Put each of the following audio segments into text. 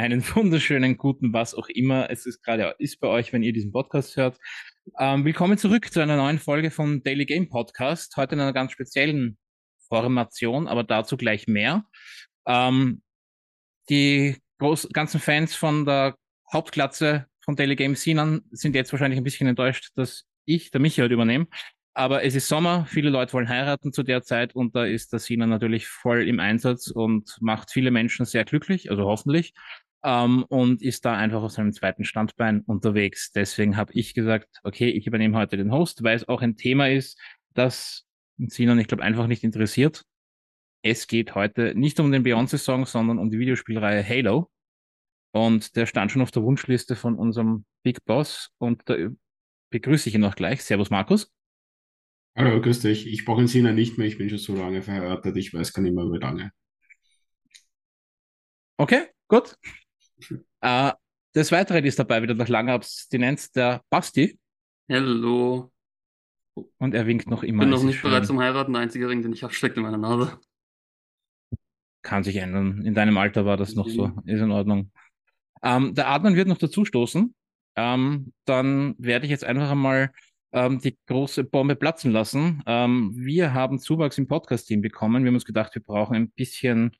einen wunderschönen guten, was auch immer es ist gerade ist bei euch, wenn ihr diesen Podcast hört. Willkommen zurück zu einer neuen Folge von Daily Game Podcast. Heute in einer ganz speziellen Formation, aber dazu gleich mehr. Ähm, die ganzen Fans von der Hauptklasse von Daily Game Sinan sind jetzt wahrscheinlich ein bisschen enttäuscht, dass der Michi heute übernehme. Aber es ist Sommer, viele Leute wollen heiraten zu der Zeit und da ist der Sinan natürlich voll im Einsatz und macht viele Menschen sehr glücklich, also hoffentlich, und ist da einfach auf seinem zweiten Standbein unterwegs. Deswegen habe ich gesagt, okay, ich übernehme heute den Host, weil es auch ein Thema ist, das Sinan, ich glaube, einfach nicht interessiert. Es geht heute nicht um den Beyoncé-Song, sondern um die Videospielreihe Halo. Und der stand schon auf der Wunschliste von unserem Big Boss. Und da begrüße ich ihn auch gleich. Servus, Markus. Hallo, grüß dich. Ich brauche den Sinner nicht mehr. Ich bin schon so lange verheiratet. Ich weiß gar nicht mehr, wie lange. Okay, gut. Äh, des Weiteren ist dabei wieder nach langer Abstinenz der Basti. Hallo. Und er winkt noch immer. Bin noch Es ist nicht bereit schön. zum Heiraten, der einzige Ring, den ich habe, steckt in meiner Nase. Kann sich ändern. In deinem Alter war das noch so. Deswegen. Ist in Ordnung. Der Adnan wird noch dazu stoßen. Dann werde ich jetzt einfach einmal die große Bombe platzen lassen. Wir haben Zuwachs im Podcast-Team bekommen. Wir haben uns gedacht, wir brauchen ein bisschen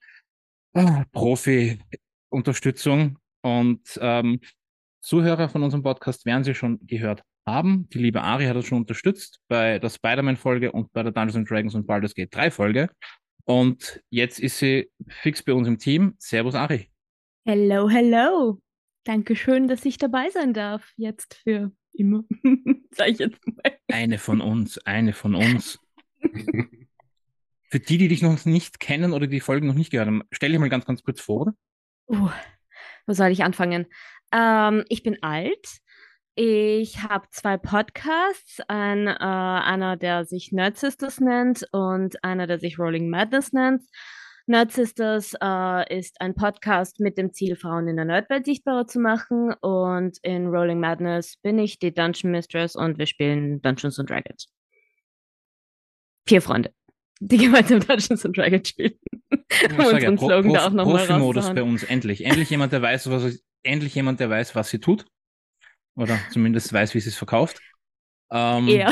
Profi-Unterstützung. Und Zuhörer von unserem Podcast werden Sie schon gehört haben. Die liebe Ari hat uns schon unterstützt bei der Spider-Man-Folge und bei der Dungeons and Dragons und Baldur's Gate 3 Folge. Und jetzt ist sie fix bei uns im Team. Servus, Ari. Hello, hello. Dankeschön, dass ich dabei sein darf. Jetzt für immer. Sag ich jetzt mal. Eine von uns, eine von uns. Für die dich noch nicht kennen oder die Folgen noch nicht gehört haben, stell dich mal ganz, ganz kurz vor. Uh, Wo soll ich anfangen? Ich bin alt. Ich habe zwei Podcasts. Einer, der sich Nerd Sisters nennt und einer, der sich Rolling Madness nennt. Nerd Sisters ist ein Podcast mit dem Ziel, Frauen in der Nerdwelt sichtbarer zu machen. Und in Rolling Madness bin ich die Dungeon Mistress und wir spielen Dungeons and Dragons. 4 Freunde, die gemeinsam Dungeons and Dragons spielen. Ich Um sage ja, unseren Slogan da auch nochmal Profi-Modus bei rauszuhauen. uns, endlich. Endlich jemand, der weiß, was sie tut. Oder zumindest weiß, wie sie es verkauft. Ja. Ähm,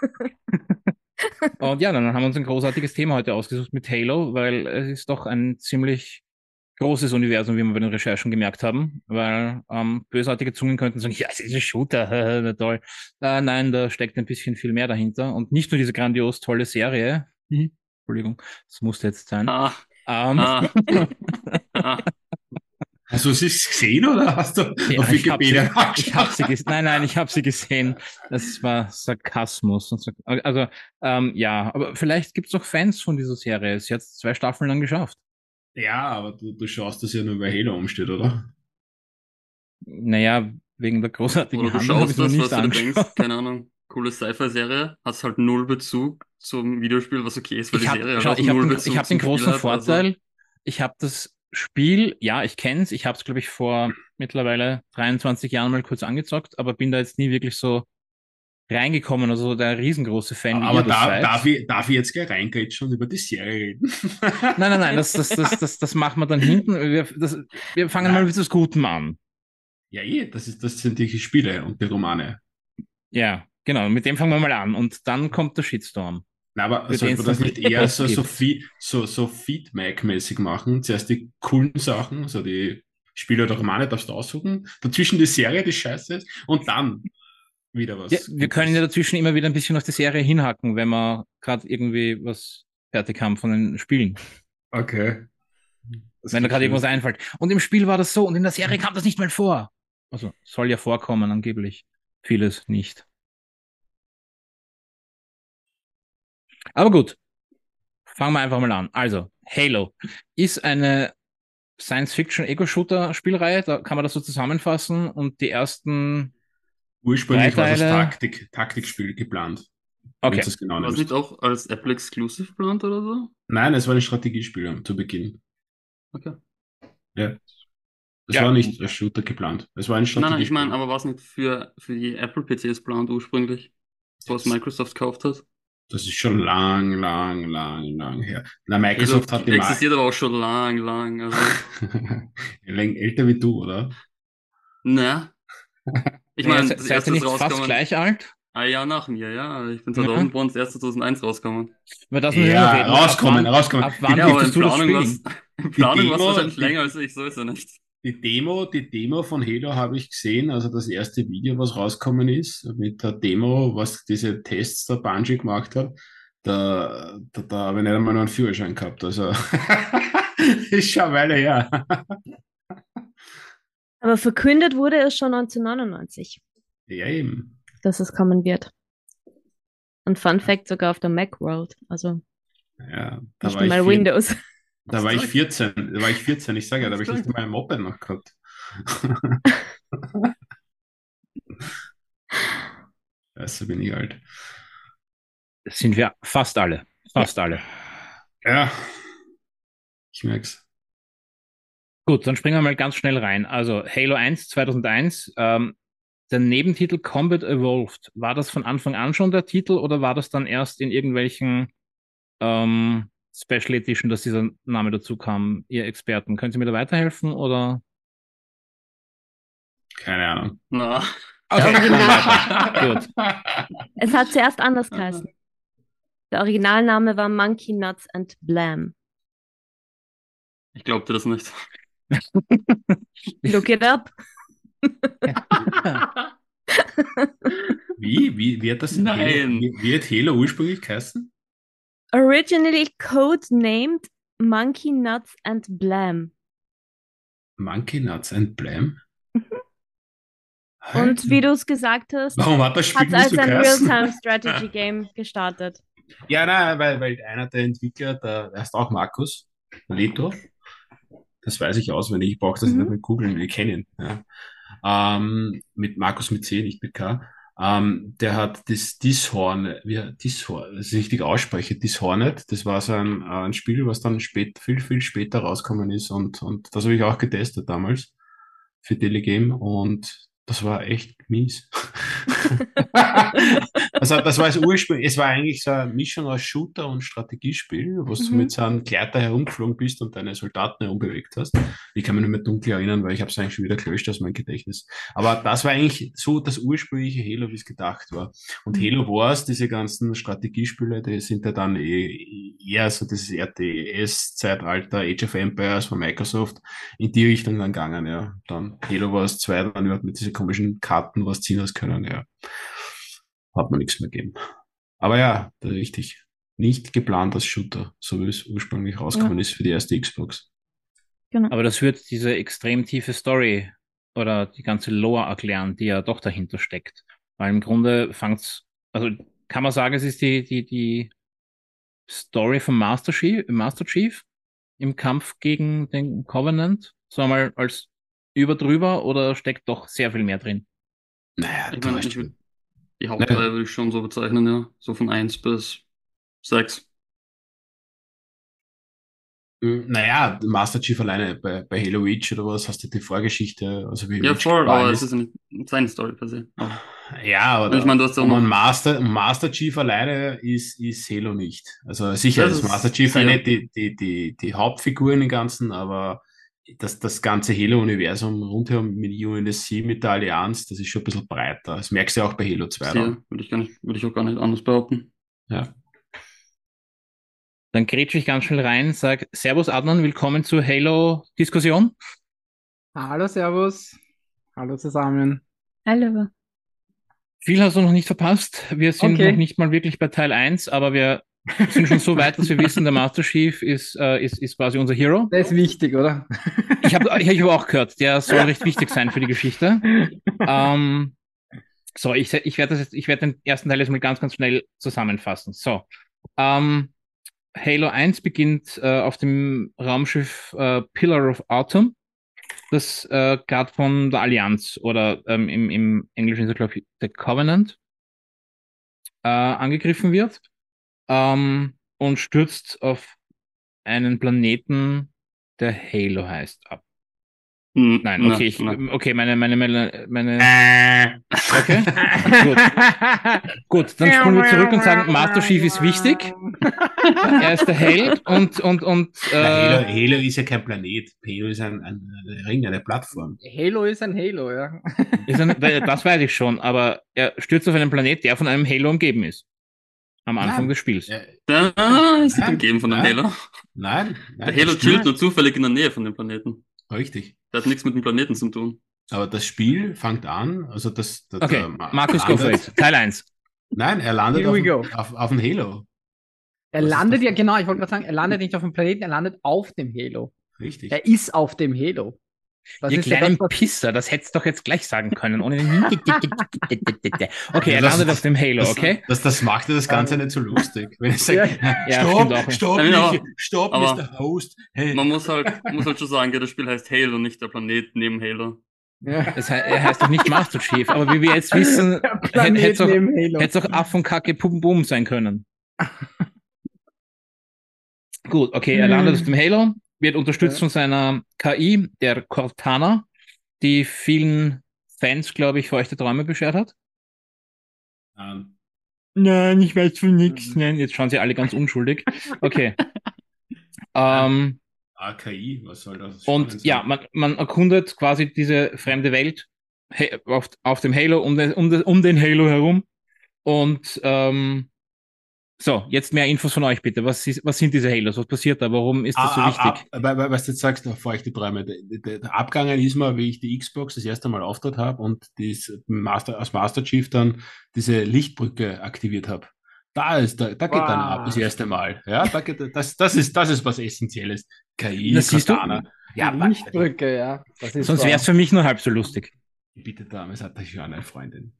und ja, dann haben wir uns ein großartiges Thema heute ausgesucht mit Halo, weil es ist doch ein ziemlich großes Universum, wie wir bei den Recherchen gemerkt haben, weil bösartige Zungen könnten sagen, ja, es ist ein Shooter, toll. Nein, da steckt ein bisschen viel mehr dahinter und nicht nur diese grandios tolle Serie. Entschuldigung, das musste jetzt sein. Ah, Ähm, ah, ah. Hast du es gesehen oder hast du ja, auf Wikipedia nachgeschaut? nein, ich habe sie gesehen. Das war Sarkasmus. Also, ja, aber vielleicht gibt es auch Fans von dieser Serie. Sie hat 2 Staffeln lang geschafft. Ja, aber du schaust das ja nur, weil Halo umsteht, oder? Naja, wegen der großartigen Oder du Handlung habe ich es schaust noch das, nicht was du dir denkst, angeschaut. keine Ahnung, coole Sci-Fi-Serie, hast halt null Bezug zum Videospiel, was okay ist, weil die Serie halt Schau, auch null ich Bezug hab den zum Spiel großen hat, also. Vorteil. Ich habe das Spiel, ja, ich kenn's. Ich habe es, glaube ich, vor mittlerweile 23 Jahren mal kurz angezockt, aber bin da jetzt nie wirklich so reingekommen, also der riesengroße Fan, wie ihr Aber das da, seid. darf ich jetzt gleich reingrätschen und über die Serie reden? Nein, das machen wir dann hinten. Wir fangen mal Nein. mit etwas Gutem an. Ja, das sind die Spiele und die Romane. Ja, genau, mit dem fangen wir mal an. Und dann kommt der Shitstorm, Na, aber für den sollte es man das dann nicht eher Post gibt. so Feedback-mäßig machen? Zuerst die coolen Sachen, so die Spiele oder Romane darfst du aussuchen, dazwischen die Serie, die scheiße ist, und dann wieder Ja, was wir können ja Gutes. dazwischen immer wieder ein bisschen auf die Serie hinhacken, wenn wir gerade irgendwie was fertig haben von den Spielen. Okay, das Wenn da klingt gerade schon irgendwas lustig. einfällt. Und im Spiel war das so und in der Serie kam das nicht mal vor. Also soll ja vorkommen, angeblich. Vieles nicht. Aber gut, fangen wir einfach mal an. Also, Halo ist eine Science-Fiction-Ego-Shooter-Spielreihe, da kann man das so zusammenfassen. Und die ersten drei Ursprünglich war es als Teile, Taktikspiel geplant, wenn du okay, es genau War es nicht nimmst. auch als Apple Exclusive geplant oder so? Nein, es war ein Strategiespiel zu Beginn. Okay. Ja, es war ja, nicht als Shooter geplant. Es war ein Nein, ich meine, Strategiespiel. aber war es nicht für die Apple PCs geplant ursprünglich, was Jetzt, Microsoft gekauft hat? Das ist schon lang her. Na, Halo Microsoft hat die mal existiert aber auch schon lang. Also, älter wie du, oder? ne? Ich Naja, meine, das seid ihr erste ist nicht fast rausgekommen gleich alt? ein Jahr nach mir, ja. Ich bin Ja. 2000 geboren, das erste 2001 rausgekommen. Über das müssen wir noch Ja, reden. rauskommen. Ab wann Ja, aber durftest du das spielen? In Die Planung war es Demo, wahrscheinlich länger als ich, so ist er nicht. die Demo von Halo habe ich gesehen, also das erste Video, was rausgekommen ist, mit der Demo, was diese Tests der Bungie gemacht hat, da habe ich nicht einmal noch einen Führerschein gehabt. Also ist schon eine Weile her. Aber verkündet wurde es schon 1999, Ja, eben. dass es kommen wird. Und Fun Fact sogar auf der Macworld, also Ja, nicht einmal Windows. da war ich 14. Da war ich 14, ich sage ja, da habe ich Hast nicht einmal ein Moped noch gehabt. Scheiße, bin ich alt. Das sind wir fast alle. Fast alle. Ja, ich merk's. Gut, dann springen wir mal ganz schnell rein. Also Halo 1 2001, der Nebentitel Combat Evolved, war das von Anfang an schon der Titel oder war das dann erst in irgendwelchen Special Edition, dass dieser Name dazu kam, ihr Experten? Können Sie mir da weiterhelfen oder? Keine Ahnung. Na. Okay, Der dann Original- weiter. Gut. Es hat zuerst anders geheißen. Der Originalname war Monkey Nuts and Blam. Ich glaubte das nicht. Look it up. Wie hat das Nein. Halo, wie hat Halo ursprünglich geheißen? Originally codenamed Monkey Nuts and Blam. Monkey Nuts and Blam? Und wie du es gesagt hast, Warum hat das Spiel hat es nicht als so ein geheißen? Real-Time-Strategy-Game gestartet. Ja, nein, weil einer der Entwickler, der heißt auch Markus Leto. Das weiß ich auswendig. Ich brauche das nicht mit googeln, wir kennen ihn. Ja. Mit Markus mit C, nicht mit K. Der hat das Dishorn, das ich richtig ausspreche, Dishonored, das war so ein Spiel, was dann viel später rausgekommen ist und das habe ich auch getestet damals für Telegame und das war echt mies. Also das war das Ursprung, es war eigentlich so eine Mischung aus Shooter und Strategiespiel, wo du mit so einem Gleiter herumgeflogen bist und deine Soldaten herumbewegt hast. Ich kann mich nur mehr dunkel erinnern, weil ich habe es eigentlich schon wieder gelöscht aus meinem Gedächtnis. Aber das war eigentlich so das ursprüngliche Halo, wie es gedacht war. Und Halo Wars, diese ganzen Strategiespiele, die sind ja dann eher so dieses RTS-Zeitalter, Age of Empires von Microsoft, in die Richtung dann gegangen, ja. Dann Halo Wars 2, dann überhaupt mit diesen komischen Karten was ziehen aus können, ja. Hat man nichts mehr gegeben. Aber ja, richtig. Nicht geplant als Shooter, so wie es ursprünglich rausgekommen ist für die erste Xbox. Genau. Aber das wird diese extrem tiefe Story oder die ganze Lore erklären, die ja doch dahinter steckt. Weil im Grunde fangt's, also kann man sagen, es ist die Story vom Master Chief im Kampf gegen den Covenant, so einmal als überdrüber oder steckt doch sehr viel mehr drin? Naja, Ich du meine, weißt, die Hauptreihe würde ich schon so bezeichnen, ja. So von 1 bis 6. naja, Master Chief alleine bei Halo Reach oder was, hast du die Vorgeschichte, also wie Ja, Reach voll, gefallen aber es ist. ist ja nicht seine Story per se. Aber Ja, und ich meine, du hast ja auch noch. Master Chief alleine ist Halo nicht. Also sicher Das ist ist Master Chief sehr- nicht die Hauptfigur in den Ganzen, aber das ganze Halo-Universum rundherum mit UNSC, mit der Allianz, das ist schon ein bisschen breiter. Das merkst du ja auch bei Halo 2 dann. Sehr, würde ich auch gar nicht anders behaupten. Ja. Dann grätsch ich ganz schnell rein, sag Servus Adnan, willkommen zur Halo-Diskussion. Hallo, Servus. Hallo zusammen. Hallo. Viel hast du noch nicht verpasst. Wir sind Okay. noch nicht mal wirklich bei Teil 1, aber wir sind schon so weit, dass wir wissen, der Master Chief ist quasi unser Hero. Der ist wichtig, oder? Ich hab auch gehört, der soll recht wichtig sein für die Geschichte. So, ich werde den ersten Teil jetzt mal ganz schnell zusammenfassen. So, Halo 1 beginnt auf dem Raumschiff Pillar of Autumn, das gerade von der Allianz oder im Englischen ist es, glaube ich, The Covenant angegriffen wird und stürzt auf einen Planeten, der Halo heißt, ab. Nein, okay, okay, okay, gut, dann spulen wir zurück und sagen, Master Chief ist wichtig, er ist der Held Halo ist ja kein Planet, Halo ist ein Ring, eine Plattform. Halo ist ein Halo, ja. das weiß ich schon, aber er stürzt auf einen Planet, der von einem Halo umgeben ist. Am Anfang des Spiels. Da ist nicht umgeben von einem Halo. Nein. Der Halo chillt nur zufällig in der Nähe von dem Planeten. Richtig. Das hat nichts mit dem Planeten zu tun. Aber das Spiel fängt an, also okay, Markus Goffrecht, Teil 1. Nein, er landet auf dem Halo. Er landet ja, genau, ich wollte gerade sagen, er landet nicht auf dem Planeten, er landet auf dem Halo. Richtig. Er ist auf dem Halo. Ihr kleinen Pisser, das hättest du doch jetzt gleich sagen können. Ohne okay, er landet auf dem Halo, okay? Das macht ja das Ganze nicht so lustig. Wenn ich sage, stopp, Mr. Host. Hey. Man muss halt schon sagen, das Spiel heißt Halo, nicht der Planet neben Halo. Ja. Er heißt doch nicht Master Chief, aber wie wir jetzt wissen, hätte es auch Aff und Kacke Pum Bum sein können. Gut, okay, er landet auf dem Halo, wird unterstützt von seiner KI, der Cortana, die vielen Fans, glaube ich, feuchte Träume beschert hat. Nein, ich weiß von nichts. Nein, jetzt schauen sie alle ganz unschuldig. Okay. KI, was soll das? Und ja, man erkundet quasi diese fremde Welt auf dem Halo, um den Halo herum. Und so, jetzt mehr Infos von euch bitte. Was sind diese Halos? Was passiert da? Warum ist das so wichtig? Was du jetzt sagst, feuchte Träume. Der Abgangen ist mal, wie ich die Xbox das erste Mal auftritt habe und als Master Chief dann diese Lichtbrücke aktiviert habe. Da geht dann ab das erste Mal. Ja, das ist was Essentielles. KI, das siehst Cortana. Ja, Lichtbrücke, ja. Sonst wäre es für mich nur halb so lustig. Bitte, damals hatte ich schon eine Freundin.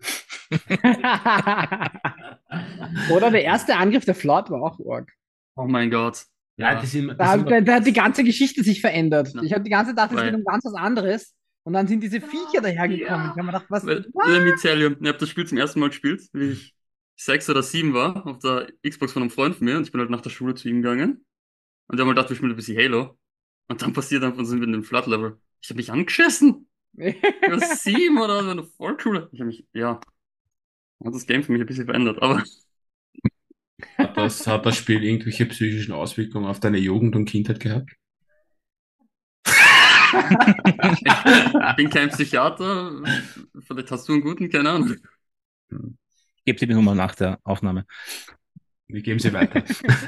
Oder der erste Angriff der Flood war auch arg. Oh mein Gott. Ja, da hat die ganze Geschichte sich verändert. Ja. Ich habe die ganze Zeit gedacht, es geht um ganz was anderes. Und dann sind diese Viecher dahergekommen. Ich habe mir gedacht, was? Ich habe das Spiel zum ersten Mal gespielt, wie ich 6 oder 7 war, auf der Xbox von einem Freund von mir. Und ich bin halt nach der Schule zu ihm gegangen. Und wir haben halt gedacht, wir spielen ein bisschen Halo. Und dann passiert einfach, sind wir in dem Flood-Level. Ich habe mich angeschissen. Ich war 7 oder so in der Volksschule. Hat das Game für mich ein bisschen verändert, aber. Hat das Spiel irgendwelche psychischen Auswirkungen auf deine Jugend und Kindheit gehabt? Ich bin kein Psychiater. Vielleicht hast du einen guten, keine Ahnung. Gebt ihr die Nummer nach der Aufnahme. Wir geben sie weiter.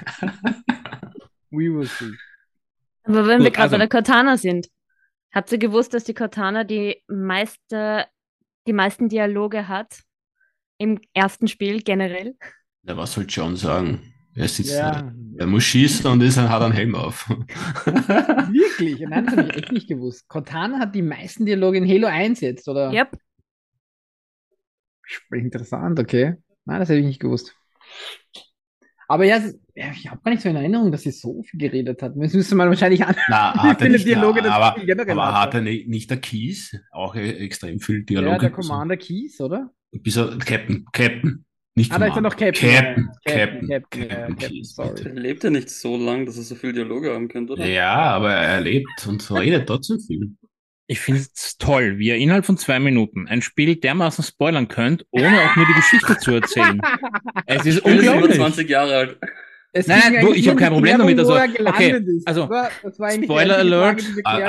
We will see. Aber wenn wir gerade bei der Cortana sind, habt ihr gewusst, dass die Cortana die meisten Dialoge hat im ersten Spiel generell? Ja, was soll John sagen? Er muss schießen und hat einen Helm auf. Wirklich? Nein, das habe ich echt nicht gewusst. Cortana hat die meisten Dialoge in Halo 1 jetzt, oder? Yep. Interessant, okay. Nein, das hätte ich nicht gewusst. Aber ja, ich habe gar nicht so in Erinnerung, dass sie so viel geredet hat. Das müsste man wahrscheinlich an. Hat er nicht, Dialoge aber hat er nicht der Keys auch extrem viel Dialoge? Ja, der Commander Keys, oder? Bis er Captain. Nicht da ist er noch Captain. Captain. Sorry. Er lebt ja nicht so lang, dass er so viel Dialoge haben könnte, oder? Ja, aber er lebt und redet trotzdem viel. Ich finde es toll, wie ihr innerhalb von 2 Minuten ein Spiel dermaßen spoilern könnt, ohne auch nur die Geschichte zu erzählen. Es ist unglaublich. 20 Jahre alt. Nein, ich habe kein Problem damit. Also Spoiler Alert.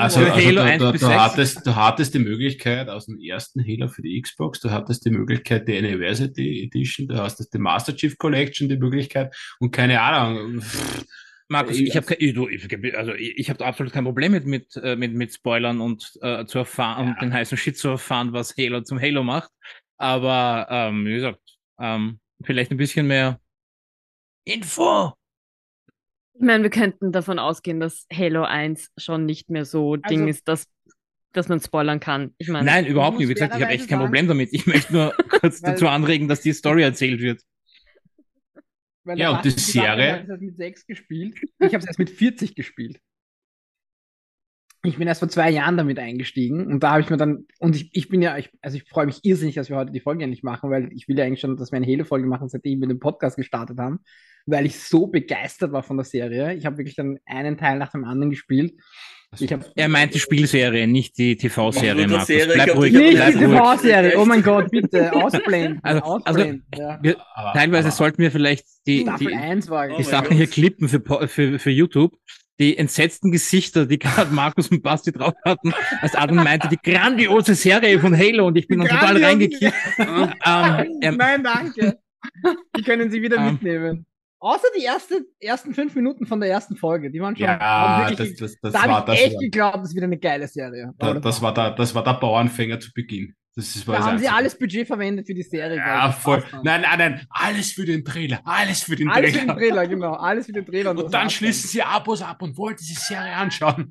Du hattest die Möglichkeit aus dem ersten Halo für die Xbox, du hattest die Möglichkeit die Anniversary Edition, du hast die Master Chief Collection, die Möglichkeit und keine Ahnung. Markus, ich habe da absolut kein Problem mit Spoilern und zu erfahren und den heißen Shit zu erfahren, was Halo zum Halo macht. Aber wie gesagt, vielleicht ein bisschen mehr Info. Ich meine, wir könnten davon ausgehen, dass Halo 1 schon nicht mehr so Ding ist, dass man spoilern kann. Ich meine, nein, überhaupt nicht. Wie gesagt, ich habe echt kein Problem damit. Ich möchte nur kurz dazu anregen, dass die Story erzählt wird. Ja, und die Serie. Ich habe das mit 6 gespielt. Ich habe es erst mit 40 gespielt. Ich bin erst vor 2 Jahren damit eingestiegen und da habe ich mir dann, und ich freue mich irrsinnig, dass wir heute die Folge endlich machen, weil ich will ja eigentlich schon, dass wir eine Halo-Folge machen, seitdem wir den Podcast gestartet haben. weil ich so begeistert war von der Serie. Ich habe wirklich dann einen Teil nach dem anderen gespielt. Er meint die Spielserie, nicht die TV-Serie, Ich wollte Markus. gerade Serie, Bleib ich ruhig, glaub, Nicht bleib die ruhig. TV-Serie, oh mein Gott, bitte, ausblenden, Also, ausblenden. Ja. Teilweise sollten wir vielleicht Staffel 1 war Oh die mein Sachen Gott. hier klippen für YouTube. Die entsetzten Gesichter, die gerade Markus und Basti drauf hatten, als Adam meinte, die grandiose Serie von Halo und ich bin dann total Grandiose reingekippt. Nein, danke. Die können Sie wieder Ähm. mitnehmen. Außer die ersten 5 Minuten von der ersten Folge. Die waren schon. Ja, waren wirklich, das da habe ich echt war, geglaubt, das ist wieder eine geile Serie. Aber das war der Bauernfänger zu Beginn. War da das haben sie Einzige. alles Budget verwendet für die Serie. Ja, glaub ich. voll. Passt dann. Nein, alles für den Trailer. Alles für den Alles für den Trailer. Trailer, genau. Alles für den Trailer. Und das dann war's schließen sie Abos ab und wollen diese Serie anschauen.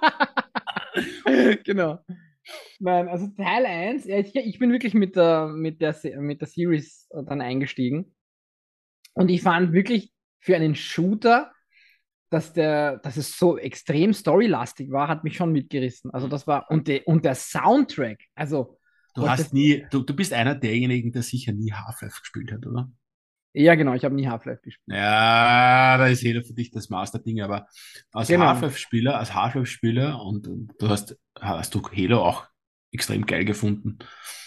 Genau. Nein, also Teil 1, ja, ich bin wirklich mit der Series dann eingestiegen. Und ich fand wirklich für einen Shooter, dass es so extrem storylastig war, hat mich schon mitgerissen. Also das war, und der Soundtrack, also. Du bist einer derjenigen, der sicher nie Half-Life gespielt hat, oder? Ja, genau, ich habe nie Half-Life gespielt. Ja, da ist Halo für dich das Master-Ding, aber als Genau. Half-Life-Spieler und du hast du Halo auch extrem geil gefunden.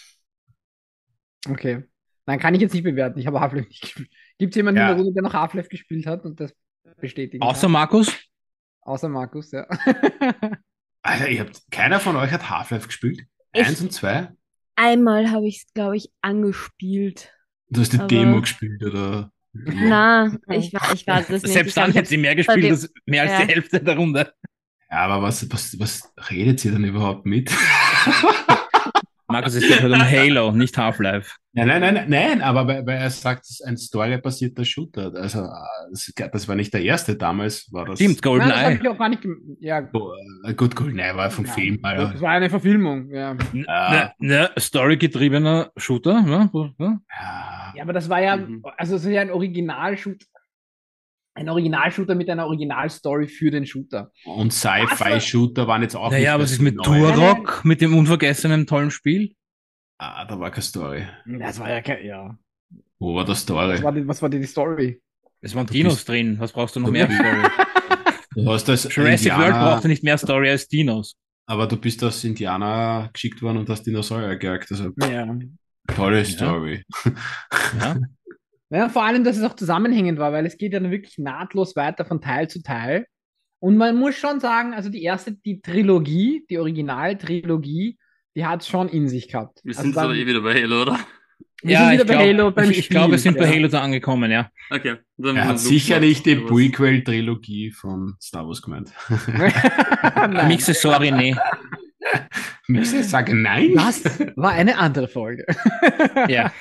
Okay. Dann kann ich jetzt nicht bewerten, ich habe Half-Life nicht gespielt. Gibt es jemanden Ja. in der Runde, der noch Half-Life gespielt hat und das bestätigen Außer kann? Markus? Außer Markus, ja. Alter, keiner von euch hat Half-Life gespielt? Ich- 1 und 2? Einmal habe ich es, glaube ich, angespielt. Du hast die Aber- Demo gespielt, oder? Na, ich war das nicht. Selbst dann hätte sie mehr gespielt dem- als mehr als Ja. die Hälfte der Runde. Ja, aber was redet ihr denn überhaupt mit? Markus, es geht halt um Halo, nicht Half-Life. Nein, aber weil er sagt, es ist ein storybasierter Shooter. Also, das war nicht der erste damals, war das. Stimmt, Nein, das habe GoldenEye. ich auch gar nicht. Ja, Gut, GoldenEye war vom ja. Film, Das Alter. war eine Verfilmung, ja. Story-getriebener Shooter. Ne? Ja. Ja, aber das war ja, Mhm. also es ist ja ein Originalshooter mit einer Originalstory für den Shooter. Und Sci-Fi-Shooter waren jetzt auch Naja, nicht was das ist mit Neue. Turok, mit dem unvergessenen tollen Spiel? Ah, da war keine Story. Das war ja kein, ja. Wo war die Story? Was war die Story? Es waren Du Dinos bist- drin. Was brauchst du noch du mehr bist- Story? Du hast als Jurassic World Indianer, brauchte nicht mehr Story als Dinos. aber du bist als Indianer geschickt worden und hast Dinosaurier gejagt. Also, Ja. tolle Story. Ja? Ja, vor allem, dass es auch zusammenhängend war, weil es geht ja dann wirklich nahtlos weiter von Teil zu Teil. Und man muss schon sagen, also die Trilogie, die Originaltrilogie, die hat es schon in sich gehabt. Wir Also sind jetzt dann- aber eh wieder bei Halo, oder? wir sind wieder ich bei glaub- Halo beim ich glaube, wir Spiel, sind bei ja. Halo da angekommen, ja. Okay. Dann Er hat Luke sicher macht nicht die sowas. Prequel-Trilogie von Star Wars gemeint. Nein. Mixe, sorry, nee. Müsste ich sagen, nein? Das war eine andere Folge. Ja.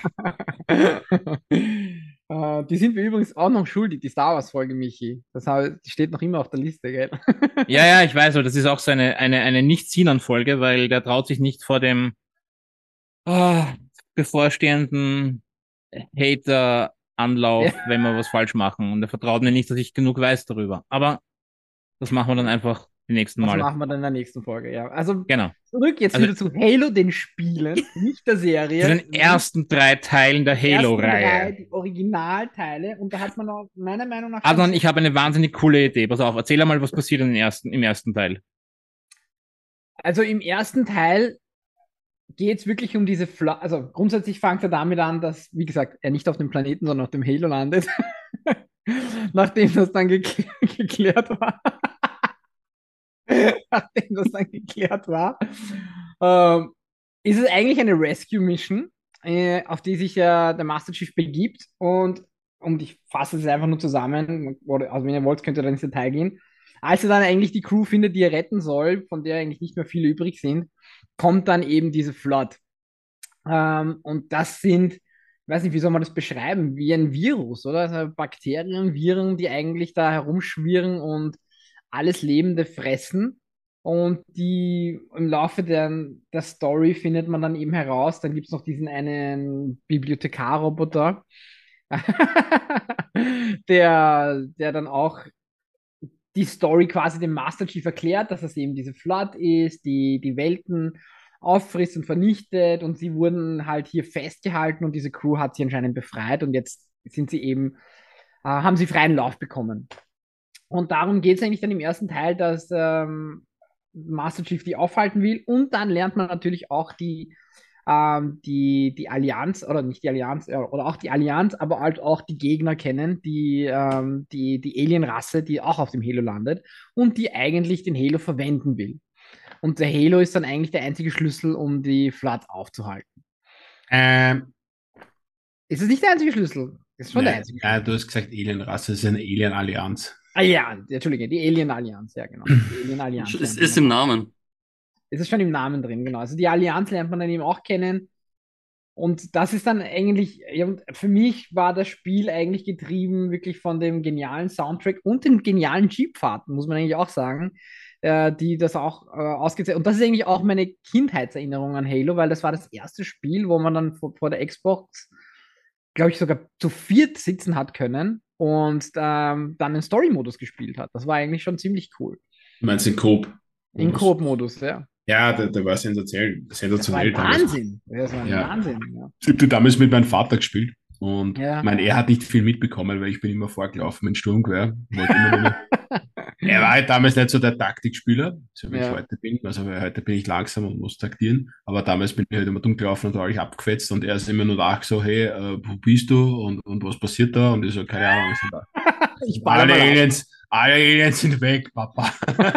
Die sind wir übrigens auch noch schuldig, die Star Wars-Folge, Michi. Die steht noch immer auf der Liste, gell? Ja, ich weiß, aber das ist auch so eine Nicht-Sinan-Folge, weil der traut sich nicht vor dem bevorstehenden Hater-Anlauf, wenn wir was falsch machen. Und er vertraut mir nicht, dass ich genug weiß darüber. Aber das machen wir dann einfach die nächsten Das Male. machen wir dann in der nächsten Folge, ja. Also Genau. zurück jetzt Also- wieder zu Halo, den Spielen, nicht der Serie. Zu den ersten 3 Teilen der Die ersten Halo-Reihe. drei, die Originalteile. Und da hat man auch meiner Meinung nach. Adnan, ich habe eine wahnsinnig coole Idee. Pass auf, erzähl einmal, was passiert im ersten Teil. Also im ersten Teil geht es wirklich um diese also grundsätzlich fängt er damit an, dass, wie gesagt, er nicht auf dem Planeten, sondern auf dem Halo landet. Nachdem das dann geklärt war. Nachdem das dann geklärt war, ist es eigentlich eine Rescue-Mission, auf die sich der Master Chief begibt. Und ich fasse es einfach nur zusammen, oder, also wenn ihr wollt, könnt ihr dann ins Detail gehen. Als er dann eigentlich die Crew findet, die er retten soll, von der eigentlich nicht mehr viele übrig sind, kommt dann eben diese Flood. Und das sind, ich weiß nicht, wie soll man das beschreiben, wie ein Virus, oder? Also Bakterien, Viren, die eigentlich da herumschwirren und alles Lebende fressen. Und die im Laufe der Story findet man dann eben heraus, dann gibt es noch diesen einen Bibliothekarroboter, der dann auch die Story quasi dem Master Chief erklärt, dass es eben diese Flood ist, die Welten auffrisst und vernichtet, und sie wurden halt hier festgehalten und diese Crew hat sie anscheinend befreit und jetzt sind sie eben haben sie freien Lauf bekommen. Und darum geht es eigentlich dann im ersten Teil, dass Master Chief die aufhalten will. Und dann lernt man natürlich auch die Allianz, oder nicht die Allianz, oder auch die Allianz, aber halt auch die Gegner kennen, die Alien-Rasse, die auch auf dem Halo landet und die eigentlich den Halo verwenden will. Und der Halo ist dann eigentlich der einzige Schlüssel, um die Flood aufzuhalten. Ist es nicht der einzige Schlüssel? Ist schon der einzige Schlüssel. Du hast gesagt Alien-Rasse, es ist eine Alien-Allianz. Ah ja, Entschuldige, die Alien-Allianz, ja genau. Die Alien-Allianz. Es ist im Namen. Es ist schon im Namen drin, genau. Also die Allianz lernt man dann eben auch kennen. Und das ist dann eigentlich, ja, und für mich war das Spiel eigentlich getrieben wirklich von dem genialen Soundtrack und den genialen Jeep-Fahrten, muss man eigentlich auch sagen, die das auch ausgezeichnet. Und das ist eigentlich auch meine Kindheitserinnerung an Halo, weil das war das erste Spiel, wo man dann vor der Xbox, glaube ich, sogar zu viert sitzen hat können und dann den Story-Modus gespielt hat. Das war eigentlich schon ziemlich cool. Du meinst den Coop? In Coop-Modus, ja. Ja, der war sensationell. Das war ein Wahnsinn. Das war ein Wahnsinn, ja. Ich habe damals mit meinem Vater gespielt und Ja. ich meine, er hat nicht viel mitbekommen, weil ich bin immer vorgelaufen mit Sturmgewehr. Er war halt damals nicht so der Taktikspieler, so wie ich Ja. heute bin. Also heute bin ich langsam und muss taktieren. Aber damals bin ich halt immer dumm gelaufen und alles abgefetzt und er ist immer nur nach so, hey, wo bist du und was passiert da? Und ich so, keine Ahnung, was ist da? Ich baller mal auf. Alle Aliens sind weg, Papa.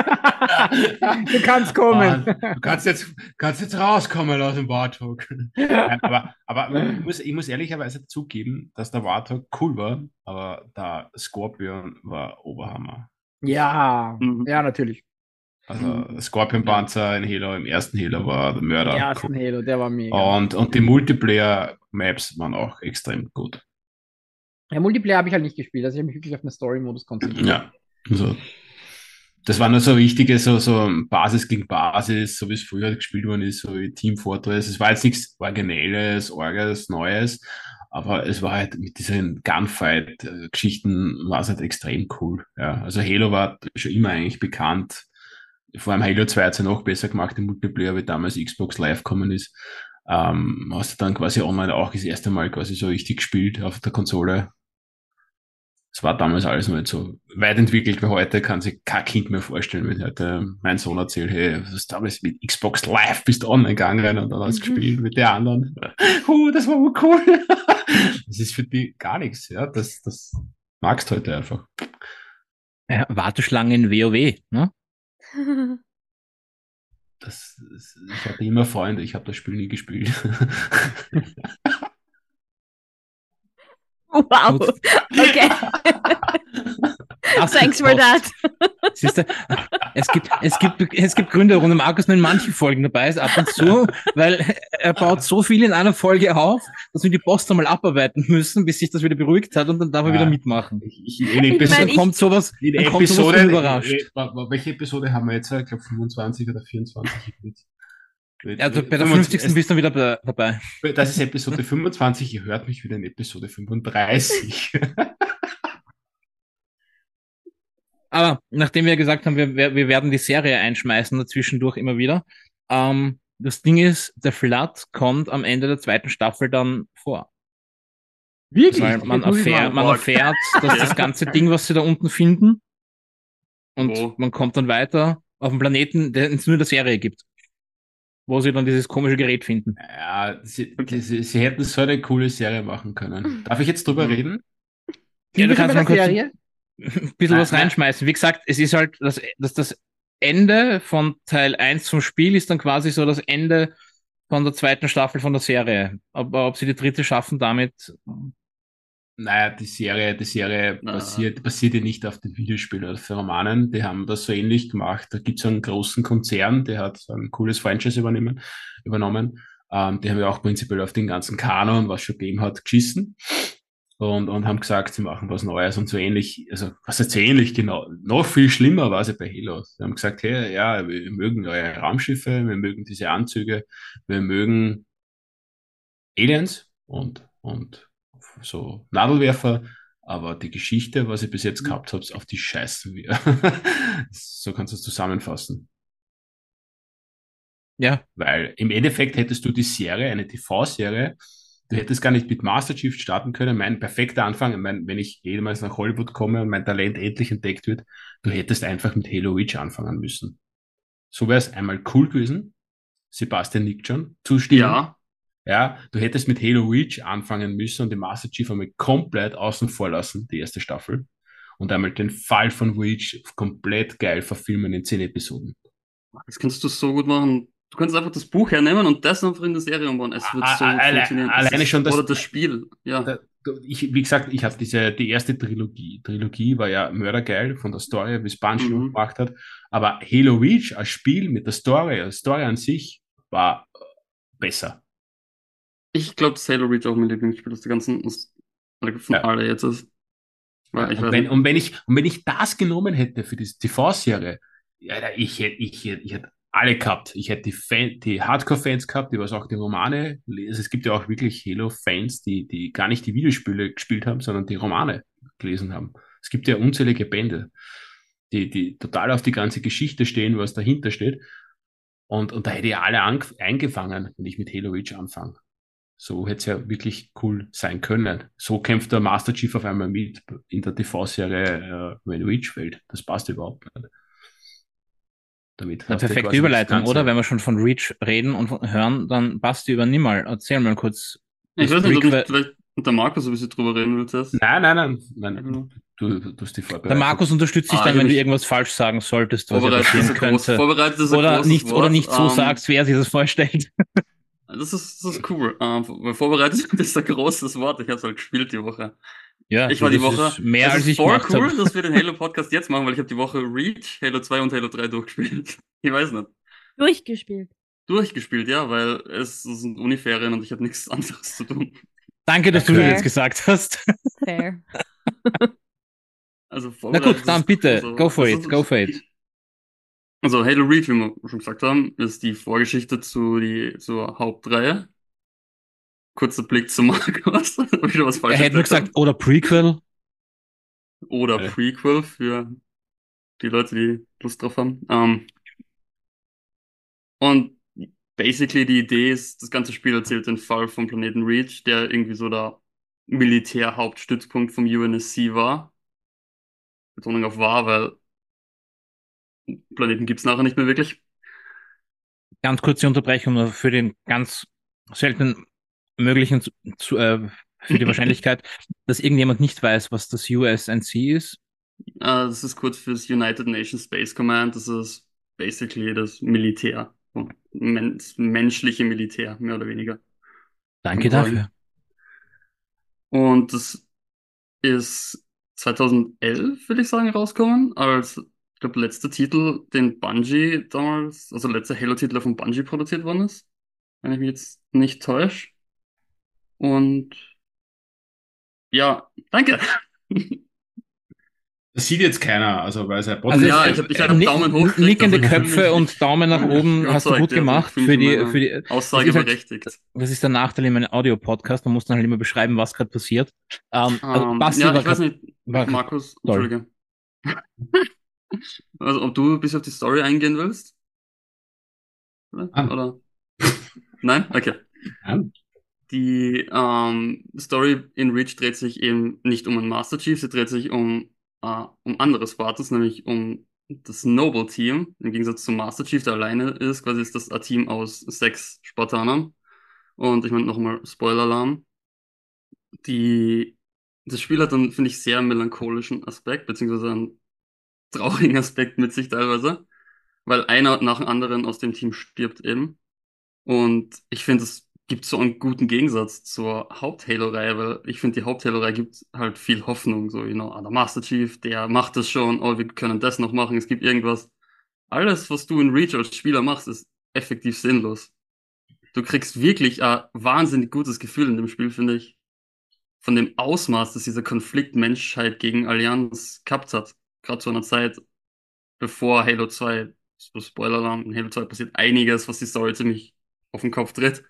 Du kannst kommen. Du kannst jetzt rauskommen aus dem Warthog. Nein, aber ich muss ehrlicherweise zugeben, dass der Warthog cool war, aber der Scorpion war Oberhammer. Ja, Mhm. ja, natürlich. Also der Scorpion-Panzer in Halo, im ersten Halo war der Mörder. Der ersten Halo, der war mega. Und die Multiplayer-Maps waren auch extrem gut. Ja, Multiplayer habe ich halt nicht gespielt, also ich habe mich wirklich auf den Story-Modus konzentriert. Ja, also das war nur so wichtige, so Basis gegen Basis, so wie es früher gespielt worden ist, so wie Team Fortress. Es war jetzt nichts Originelles, Orges, Neues, aber es war halt mit diesen Gunfight-Geschichten war es halt extrem cool. Ja, also Halo war schon immer eigentlich bekannt. Vor allem Halo 2 hat es ja noch besser gemacht im Multiplayer, wie damals Xbox Live gekommen ist. Hast du dann quasi online auch das erste Mal quasi so richtig gespielt auf der Konsole. Es war damals alles noch nicht so weit entwickelt wie heute, kann sich kein Kind mehr vorstellen, wenn heute mein Sohn erzählt, hey, was ist damals mit Xbox Live, bist du online gegangen und dann hast du gespielt mit der anderen. Das war wohl cool. Das ist für die gar nichts, ja, das magst du heute einfach. Ja, Warteschlange in WoW, ne? Ich hatte immer Freunde, ich habe das Spiel nie gespielt. Wow. Gut. Okay. Thanks for that. Siehst du, es gibt Gründe, warum der Markus nur in manchen Folgen dabei ist, ab und zu, weil er baut so viel in einer Folge auf, dass wir die Post einmal abarbeiten müssen, bis sich das wieder beruhigt hat und dann darf er wieder mitmachen. Dann kommt sowas, überrascht. Welche Episode haben wir jetzt? Ich glaube 25 oder 24. Also bei der 50. bist du dann wieder dabei. Das ist Episode 25, ihr hört mich wieder in Episode 35. Aber nachdem wir gesagt haben, wir werden die Serie einschmeißen dazwischendurch immer wieder, das Ding ist, der Flood kommt am Ende der zweiten Staffel dann vor. Wirklich? Weil man erfährt, dass das ganze Ding, was sie da unten finden, und man kommt dann weiter auf einen Planeten, den es nur in der Serie gibt. Wo sie dann dieses komische Gerät finden. Ja, sie hätten so eine coole Serie machen können. Darf ich jetzt drüber reden? Ja, du kannst mal kurz Serie? ein bisschen was reinschmeißen. Wie gesagt, es ist halt, das Ende von Teil 1 vom Spiel ist dann quasi so das Ende von der zweiten Staffel von der Serie. Aber ob sie die dritte schaffen damit... Naja, die Serie basiert ja nicht auf den Videospielen oder für Romanen. Die haben das so ähnlich gemacht. Da gibt es einen großen Konzern, der hat so ein cooles Franchise übernommen. Die haben ja auch prinzipiell auf den ganzen Kanon, was schon gegeben hat, geschissen. Und haben gesagt, sie machen was Neues und so ähnlich, also was jetzt ähnlich genau, noch viel schlimmer war es ja bei Halo. Sie haben gesagt, hey, ja, wir mögen eure Raumschiffe, wir mögen diese Anzüge, wir mögen Aliens und so Nadelwerfer, aber die Geschichte, was ich bis jetzt gehabt habe, auf die scheißen wir. So kannst du es zusammenfassen. Ja. Weil im Endeffekt hättest du die Serie, eine TV-Serie, du hättest gar nicht mit Master Chief starten können. Mein perfekter Anfang, wenn ich jemals nach Hollywood komme und mein Talent endlich entdeckt wird, du hättest einfach mit Halo Reach anfangen müssen. So wäre es einmal cool gewesen. Sebastian nickt schon. Zustimmen. Ja, Ja, du hättest mit Halo Reach anfangen müssen und den Master Chief einmal komplett außen vor lassen, die erste Staffel. Und einmal den Fall von Reach komplett geil verfilmen in 10 Episoden. das kannst du so gut machen. Du kannst einfach das Buch hernehmen und das einfach in der Serie umbauen. Es wird so gut funktionieren. Alleine schon oder das Spiel, ja. Wie gesagt, ich habe die erste Trilogie. Trilogie war ja mördergeil von der Story, wie es Bungie noch gemacht hat. Aber Halo Reach als Spiel mit der Story an sich war besser. Ich glaube, dass Halo Reach auch mein Lieblingsspiel aus der ganzen, von Ja. alle jetzt ist. Weil ich weiß nicht. Und wenn ich das genommen hätte für die TV-Serie, ja, ich hätte alle gehabt. Ich hätte die Hardcore-Fans gehabt, die was auch die Romane lesen. Also es gibt ja auch wirklich Halo-Fans, die gar nicht die Videospiele gespielt haben, sondern die Romane gelesen haben. Es gibt ja unzählige Bände, die total auf die ganze Geschichte stehen, was dahinter steht. Und da hätte ich alle eingefangen, wenn ich mit Halo Reach anfange. So hätte es ja wirklich cool sein können. So kämpft der Master Chief auf einmal mit in der TV-Serie wenn Reach fällt. Das passt überhaupt nicht. Damit Eine hast du perfekte quasi das Überleitung, Ganze. oder? Wenn wir schon von Reach reden und hören, dann Basti, übernimm mal. Erzähl mal kurz. Ich das weiß nicht, ob Prequel- nicht vielleicht mit der Markus ein bisschen drüber reden willst jetzt. Nein. Du hast die Der vorbereitet. Markus unterstützt dich Ah, dann, ich wenn hab du mich- irgendwas falsch sagen solltest, was ja Vorbereitet ist passieren ein groß, könnte. vorbereitet ist ein großes Wort. Oder nicht so Ähm, sagst, wie er sich das vorstellt. Das ist cool. Weil vorbereitet ist ein großes Wort. Ich habe es halt gespielt die Woche. Ja, Ich war die das Woche. ist mehr, Es als ist ich voll gemacht cool, habe. dass wir den Halo-Podcast jetzt machen, weil ich habe die Woche Reach, Halo 2 und Halo 3 durchgespielt. Ich weiß nicht. Durchgespielt. Durchgespielt, ja, weil es sind Uniferien und ich habe nichts anderes zu tun. Danke, dass du das Fair. jetzt gesagt hast. Fair. Also Na vorbereitet gut, dann ist bitte, groß, aber go for es it, ist- go for it. Also Halo Reach, wie wir schon gesagt haben, ist die Vorgeschichte zur Hauptreihe. Kurzer Blick zu Markus, ob ich schon was falsch Er hätte nur gesagt gesagt, oder Prequel. habe. Oder Ja. Prequel für die Leute, die Lust drauf haben. Und basically die Idee ist, das ganze Spiel erzählt den Fall vom Planeten Reach, der irgendwie so der Militärhauptstützpunkt vom UNSC war. Betonung auf war, weil Planeten gibt's nachher nicht mehr wirklich. Ganz kurze Unterbrechung nur für den ganz seltenen möglichen, für die Wahrscheinlichkeit, dass irgendjemand nicht weiß, was das USNC ist. Das ist kurz fürs United Nations Space Command. Das ist basically das Militär. Das menschliche Militär, mehr oder weniger. Danke Kann man sagen. dafür. Und das ist 2011, würde ich sagen, rausgekommen, als, ich glaube, letzter Titel, den Bungie damals, also letzter Halo-Titel, der von Bungie produziert worden ist, wenn ich mich jetzt nicht täusche. Und ja, danke. Das sieht jetzt keiner, also weil es ein Also Podcast ja, es- ich hab Daumen hoch gekriegt, nickende also ich fühl Köpfe mich- und Daumen nach oben hast du überzeugt, gut ja, gemacht. ich fühl mich in meiner Aussage das ist halt- berechtigt. Das ist der Nachteil in meinem Audio-Podcast. Man muss dann halt immer beschreiben, was gerade passiert. Also Basti Ja, war ich weiß grad- nicht, war- Markus, Sorry. Entschuldige. Also, ob du bis auf die Story eingehen willst? Oder? Nein? Okay. Ja. Die Story in Reach dreht sich eben nicht um einen Master Chief, sie dreht sich um andere Spartans, nämlich um das Noble Team. Im Gegensatz zum Master Chief, der alleine ist, quasi ist das ein Team aus 6 Spartanern. Und ich meine nochmal Spoiler-Alarm. Das Spiel hat dann, finde ich, sehr melancholischen Aspekt, beziehungsweise einen traurigen Aspekt mit sich teilweise, weil einer nach dem anderen aus dem Team stirbt eben. Und ich finde, es gibt so einen guten Gegensatz zur Haupt-Halo-Reihe, weil ich finde, die Haupt-Halo-Reihe gibt halt viel Hoffnung. So, der Master Chief, der macht das schon, oh, wir können das noch machen, es gibt irgendwas. Alles, was du in Reach als Spieler machst, ist effektiv sinnlos. Du kriegst wirklich ein wahnsinnig gutes Gefühl in dem Spiel, finde ich. Von dem Ausmaß, dass dieser Konflikt Menschheit gegen Allianz gehabt hat. Gerade zu einer Zeit, bevor Halo 2, so Spoiler-Alarm, in Halo 2 passiert einiges, was die Story ziemlich auf den Kopf dreht.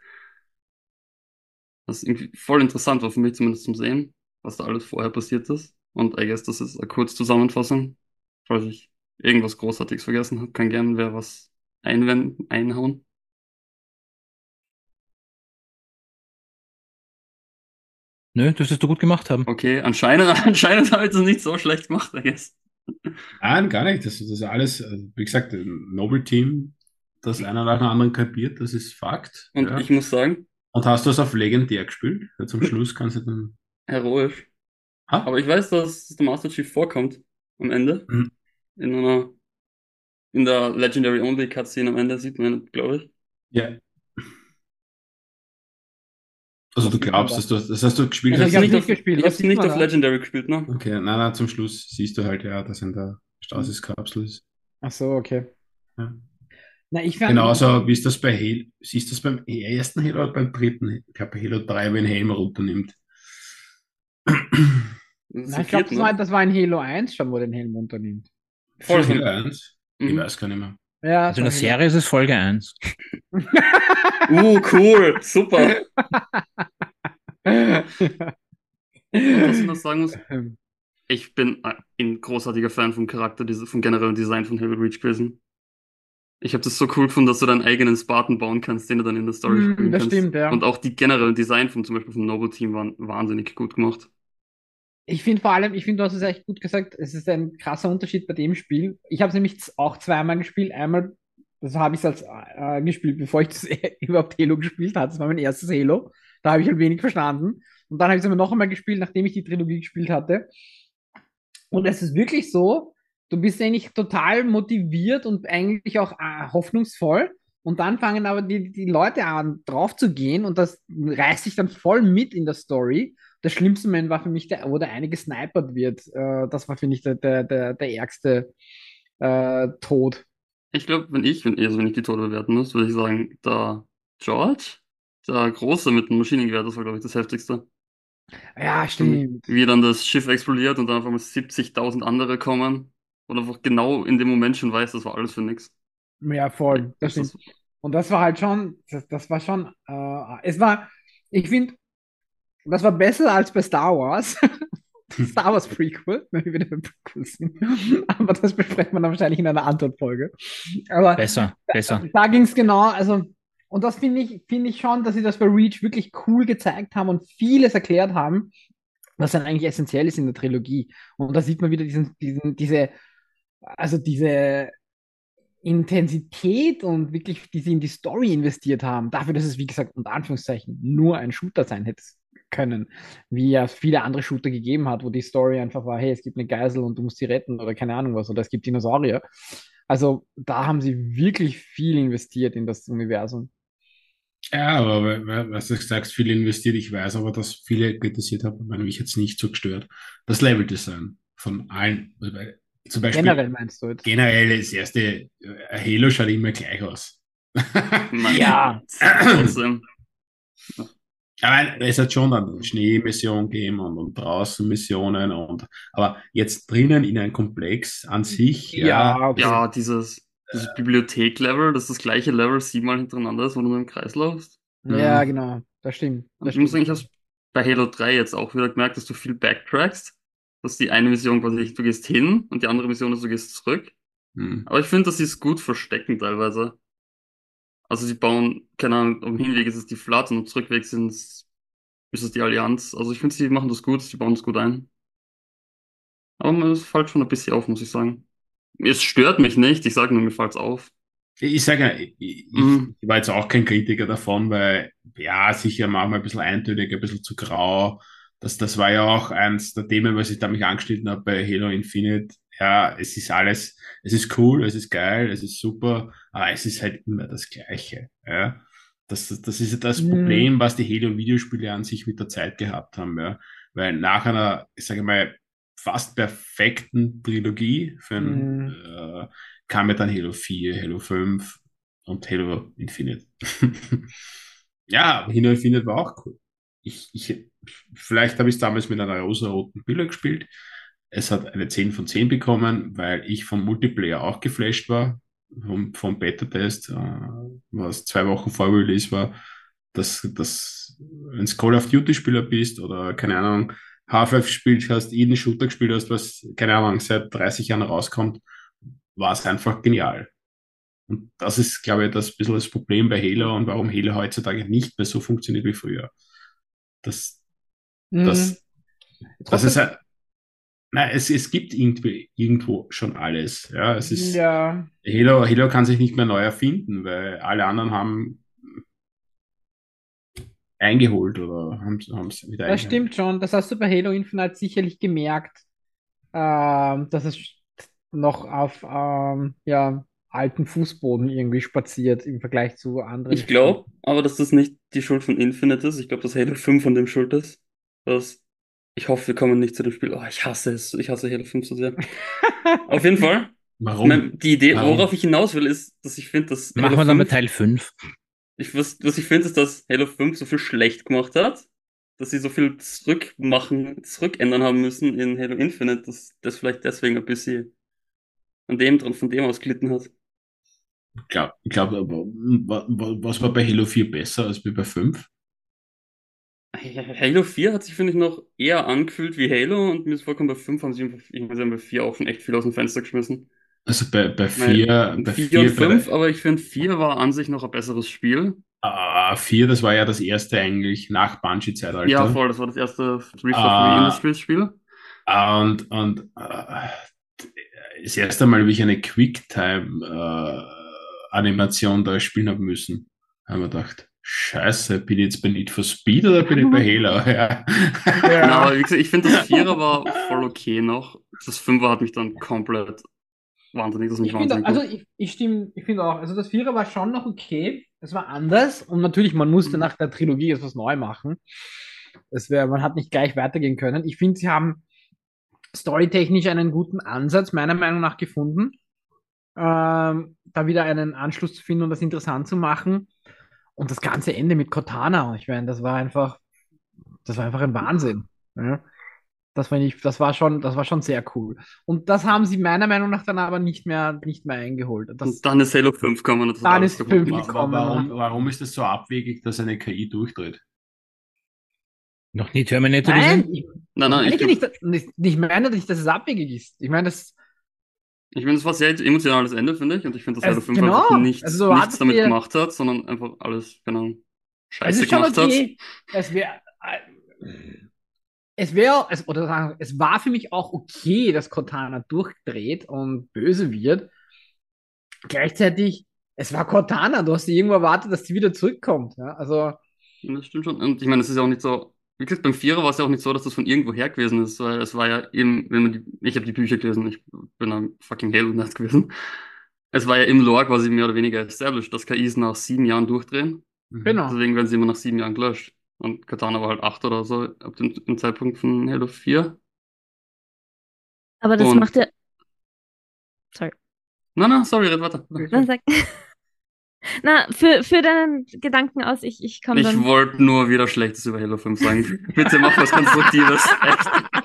Das irgendwie voll interessant war für mich zumindest zum Sehen, was da alles vorher passiert ist. Und I guess das ist eine Kurzzusammenfassung. Falls ich irgendwas Großartiges vergessen habe, kann gern wer was einhauen. Nö, das wirst du gut gemacht haben. Okay, anscheinend, anscheinend habe ich das nicht so schlecht gemacht, I guess. Nein, gar nicht. Das ist alles, wie gesagt, ein Noble-Team, das einer nach dem anderen kapiert, das ist Fakt. Und Ja. ich muss sagen, Und hast du es auf legendär gespielt? Ja, zum Schluss kannst du dann. heroisch. Ha? Aber ich weiß, dass der Master Chief vorkommt am Ende. Mhm. In einer, in der Legendary Only Cutscene am Ende sieht man, glaube ich. Ja. Also Was du sieht man glaubst, da? dass du, das hast du gespielt Also hast. ich habe nicht nicht auf, gespielt. ich Was hab's sieht nicht man auf da? Legendary gespielt, ne? Okay, nein, zum Schluss siehst du halt, ja, dass in der Stasiskapsel ist. Ach so, okay. Ja. Na, ich fand, Genauso wie es das bei Halo, siehst du das beim ersten Halo oder beim dritten? Ich glaube bei Halo 3, wenn Helm runternimmt. Das ist na, im ich glaube, vierten, ne? das war in Halo 1 schon, wo den Helm unternimmt. Voll Schon schon. Halo 1? Ich Mhm. weiß gar nicht mehr. Ja, Also in der schon Halo. Serie ist es Folge 1. Cool, super. Und was ich noch sagen muss, ich bin ein großartiger Fan vom Charakter, vom generellen Design von Halo Reach gewesen. Ich habe das so cool gefunden, dass du deinen eigenen Spartan bauen kannst, den du dann in der Story spielen Das kannst. stimmt, ja. Und auch die generellen Design von zum Beispiel vom Noble Team waren wahnsinnig gut gemacht. Ich finde vor allem, ich finde, du hast es echt gut gesagt, es ist ein krasser Unterschied bei dem Spiel. Ich habe es nämlich auch zweimal gespielt. Einmal, das habe ich als gespielt, bevor ich das überhaupt Halo gespielt hatte. Das war mein erstes Halo. Da habe ich halt wenig verstanden. Und dann habe ich es aber noch einmal gespielt, nachdem ich die Trilogie gespielt hatte. Und es ist wirklich so, du bist eigentlich total motiviert und eigentlich auch hoffnungsvoll. Und dann fangen aber die Leute an, drauf zu gehen und das reißt sich dann voll mit in der Story. Das schlimmste Moment war für mich, wo der eine gesnipert wird. Das war, finde ich, der ärgste Tod. Ich glaube, wenn ich die Tode bewerten muss, würde ich sagen, der George, der Große mit dem Maschinengewehr, das war, glaube ich, das Heftigste. Ja, Für mich. stimmt. Wie dann das Schiff explodiert und dann einfach mal 70.000 andere kommen. Und einfach genau in dem Moment schon weiß, das war alles für nix. Ja, voll. Das Ist stimmt. das, Und das war halt schon, das war schon, es war, ich finde, das war besser als bei Star Wars. Star Wars Prequel, wenn wir wieder bei Prequels sind. Aber das besprechen wir dann wahrscheinlich in einer Antwortfolge. Aber Besser. da ging es genau, also, und das finde ich schon, dass sie das bei Reach wirklich cool gezeigt haben und vieles erklärt haben, was dann eigentlich essentiell ist in der Trilogie. Und da sieht man wieder diese Intensität und wirklich, die sie in die Story investiert haben, dafür, dass es, wie gesagt, unter Anführungszeichen nur ein Shooter sein hätte können, wie ja viele andere Shooter gegeben hat, wo die Story einfach war, hey, es gibt eine Geisel und du musst sie retten oder keine Ahnung was, oder es gibt Dinosaurier. Also da haben sie wirklich viel investiert in das Universum. Ja, aber was du sagst, viele investiert, ich weiß aber, dass viele kritisiert haben, weil mich jetzt nicht so gestört. Das Leveldesign von allen, also zum Beispiel Generell meinst du jetzt? generell das erste Halo schaut immer gleich aus. Ja. trotzdem. Aber es hat schon dann Schneemission gegeben und draußen Missionen aber jetzt drinnen in einem Komplex an sich, ja, Okay. Ja, dieses Bibliothek-Level, das ist das gleiche Level 7-mal hintereinander ist, wo du nur im Kreis laufst. Ja, Mhm. genau. Das stimmt. Und Das ich muss sagen, stimmt. ich habe bei Halo 3 jetzt auch wieder gemerkt, dass du viel backtrackst. Dass die eine Mission quasi, du gehst hin und die andere Mission ist, du gehst zurück. Mhm. Aber ich finde, dass sie es gut verstecken teilweise. Also sie bauen, keine Ahnung, am Hinweg ist es die Flood und am Zurückweg ist es die Allianz. Also ich finde, sie machen das gut, sie bauen es gut ein. Aber es fällt schon ein bisschen auf, muss ich sagen. Es stört mich nicht, ich sage nur, mir fällt's auf. Ich sage ja, ich Mhm. war jetzt auch kein Kritiker davon, weil ja, sicher manchmal ein bisschen eintönig, ein bisschen zu grau. Das war ja auch eins der Themen, was ich da mich angeschnitten habe bei Halo Infinite. Ja, es ist alles, es ist cool, es ist geil, es ist super, aber es ist halt immer das Gleiche. Ja. Das ist ja das Mhm. Problem, was die Halo-Videospiele an sich mit der Zeit gehabt haben. Ja. Weil nach einer, ich sage mal, fast perfekten Trilogie Mhm. kam ja dann Halo 4, Halo 5 und Halo Infinite. Ja, aber Halo Infinite war auch cool. Vielleicht habe ich es damals mit einer rosa-roten Brille gespielt. Es hat eine 10 von 10 bekommen, weil ich vom Multiplayer auch geflasht war, vom Beta-Test, was 2 Wochen vor Release war, dass wenn du Call of Duty-Spieler bist oder keine Ahnung, Half-Life gespielt hast, jeden Shooter gespielt hast, was, keine Ahnung, seit 30 Jahren rauskommt, war es einfach genial. Und das ist, glaube ich, das bisschen das Problem bei Halo und warum Halo heutzutage nicht mehr so funktioniert wie früher. Das, Das, das ist Trotzdem, ein, nein, es gibt irgendwo schon alles. Ja, es ist, ja, Halo kann sich nicht mehr neu erfinden, weil alle anderen haben eingeholt oder haben es wieder das eingeholt. stimmt schon. Das hast du bei Halo Infinite sicherlich gemerkt, dass es noch auf ja, alten Fußboden irgendwie spaziert im Vergleich zu anderen Ich Spielen. glaube aber, dass das nicht die Schuld von Infinite ist. Ich glaube, dass Halo 5 von dem schuld ist. Das, ich hoffe, wir kommen nicht zu dem Spiel. Oh, ich hasse es. Ich hasse Halo 5 so sehr. Auf jeden Fall, Warum? die Idee, worauf Warum? ich hinaus will, ist, dass ich finde, dass Machen Halo wir dann bei 5, Teil 5. was ich finde, ist, dass Halo 5 so viel schlecht gemacht hat, dass sie so viel zurückändern haben müssen in Halo Infinite, dass das vielleicht deswegen ein bisschen von dem aus gelitten hat. Ich glaub, aber, was war bei Halo 4 besser als bei 5? Halo 4 hat sich, finde ich, noch eher angefühlt wie Halo und mir ist vorgekommen, bei 5 haben sie einfach, ich meine, sie haben bei 4 auch schon echt viel aus dem Fenster geschmissen. Also bei Weil 4, 4 und bei 5, aber ich finde 4 war an sich noch ein besseres Spiel. 4, das war ja das erste eigentlich nach Ja, Bungie-Zeitalter. voll, das war das erste 343 Äh, Industries Spiel. und das erste Mal, wie ich eine Quicktime-Animation da spielen habe müssen, haben wir gedacht, Scheiße, bin ich jetzt bei Need for Speed oder bin ich bei Halo? Ja. Na, Ja. aber wie gesagt, ich finde das Vierer war voll okay noch. Das Fünfer hat mich dann komplett wahnsinnig, das hat mich Ich finde, wahnsinnig also gemacht. ich stimme, ich finde auch, also das Vierer war schon noch okay. Es war anders und natürlich, man musste nach der Trilogie etwas neu machen. Man hat nicht gleich weitergehen können. Ich finde, sie haben storytechnisch einen guten Ansatz, meiner Meinung nach, gefunden, da wieder einen Anschluss zu finden und das interessant zu machen. Und das ganze Ende mit Cortana, ich meine, das war einfach ein Wahnsinn. Ja. Das war schon sehr cool. Und das haben sie meiner Meinung nach dann aber nicht mehr eingeholt. Und dann ist Halo 5 gekommen und das hat Dann alles ist kaputt 5 gemacht. gekommen. Warum ist es so abwegig, dass eine KI durchdreht? Noch nie Terminator Nein, gesehen? Nein, nein, meine ich ich ja glaube, nicht, ich meine nicht, dass es abwegig ist. Ich meine, ich meine, das war ein sehr emotionales Ende, finde ich. Und ich finde, dass Halo 5 genau, einfach also du nichts wartest damit dir, gemacht hat, sondern einfach alles, genau, es scheiße ist schon gemacht hat. okay. Es wäre, es wäre, es, oder sagen, es war für mich auch okay, dass Cortana durchdreht und böse wird. Gleichzeitig, es war Cortana, du hast dir irgendwo erwartet, dass sie wieder zurückkommt. Ja? Also, Ja, das stimmt schon. Und ich meine, es ist ja auch nicht so, wie gesagt, beim Vierer war es ja auch nicht so, dass das von irgendwo her gewesen ist, weil es war ja eben, wenn man ich habe die Bücher gelesen, ich bin ein fucking Halo-Nerd gewesen. Es war ja im Lore quasi mehr oder weniger established, dass KIs nach 7 Jahren durchdrehen. Mhm. genau. Deswegen werden sie immer nach 7 Jahren gelöscht. Und Katana war halt 8 oder so ab dem Zeitpunkt von Halo 4. Aber das Und, macht ja. Sorry. na, sorry, red weiter. Na, sag. Na, für deinen Gedanken aus, ich komme Ich dann. wollte nur wieder Schlechtes über Halo 5 sagen. Bitte mach was Konstruktives. Echt.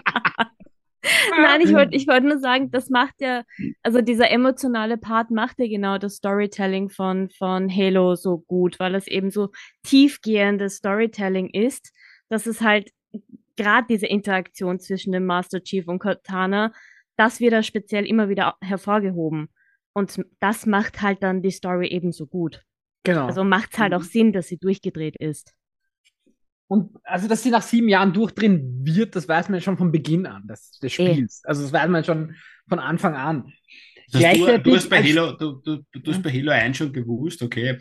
Nein, ich wollte nur sagen, das macht ja, also dieser emotionale Part macht ja genau das Storytelling von Halo so gut, weil es eben so tiefgehendes Storytelling ist, dass es halt gerade diese Interaktion zwischen dem Master Chief und Cortana, das wird da speziell immer wieder hervorgehoben. Und das macht halt dann die Story eben so gut. Genau. Also macht es halt auch Sinn, dass sie durchgedreht ist. Und also, dass sie nach 7 Jahren durchdrehen wird, das weiß man schon von Beginn an des Spiels. Also, das weiß man schon von Anfang an. Das heißt, du Gleichzeitig hast bei als, Halo, du hast bei Halo 1 schon gewusst, okay.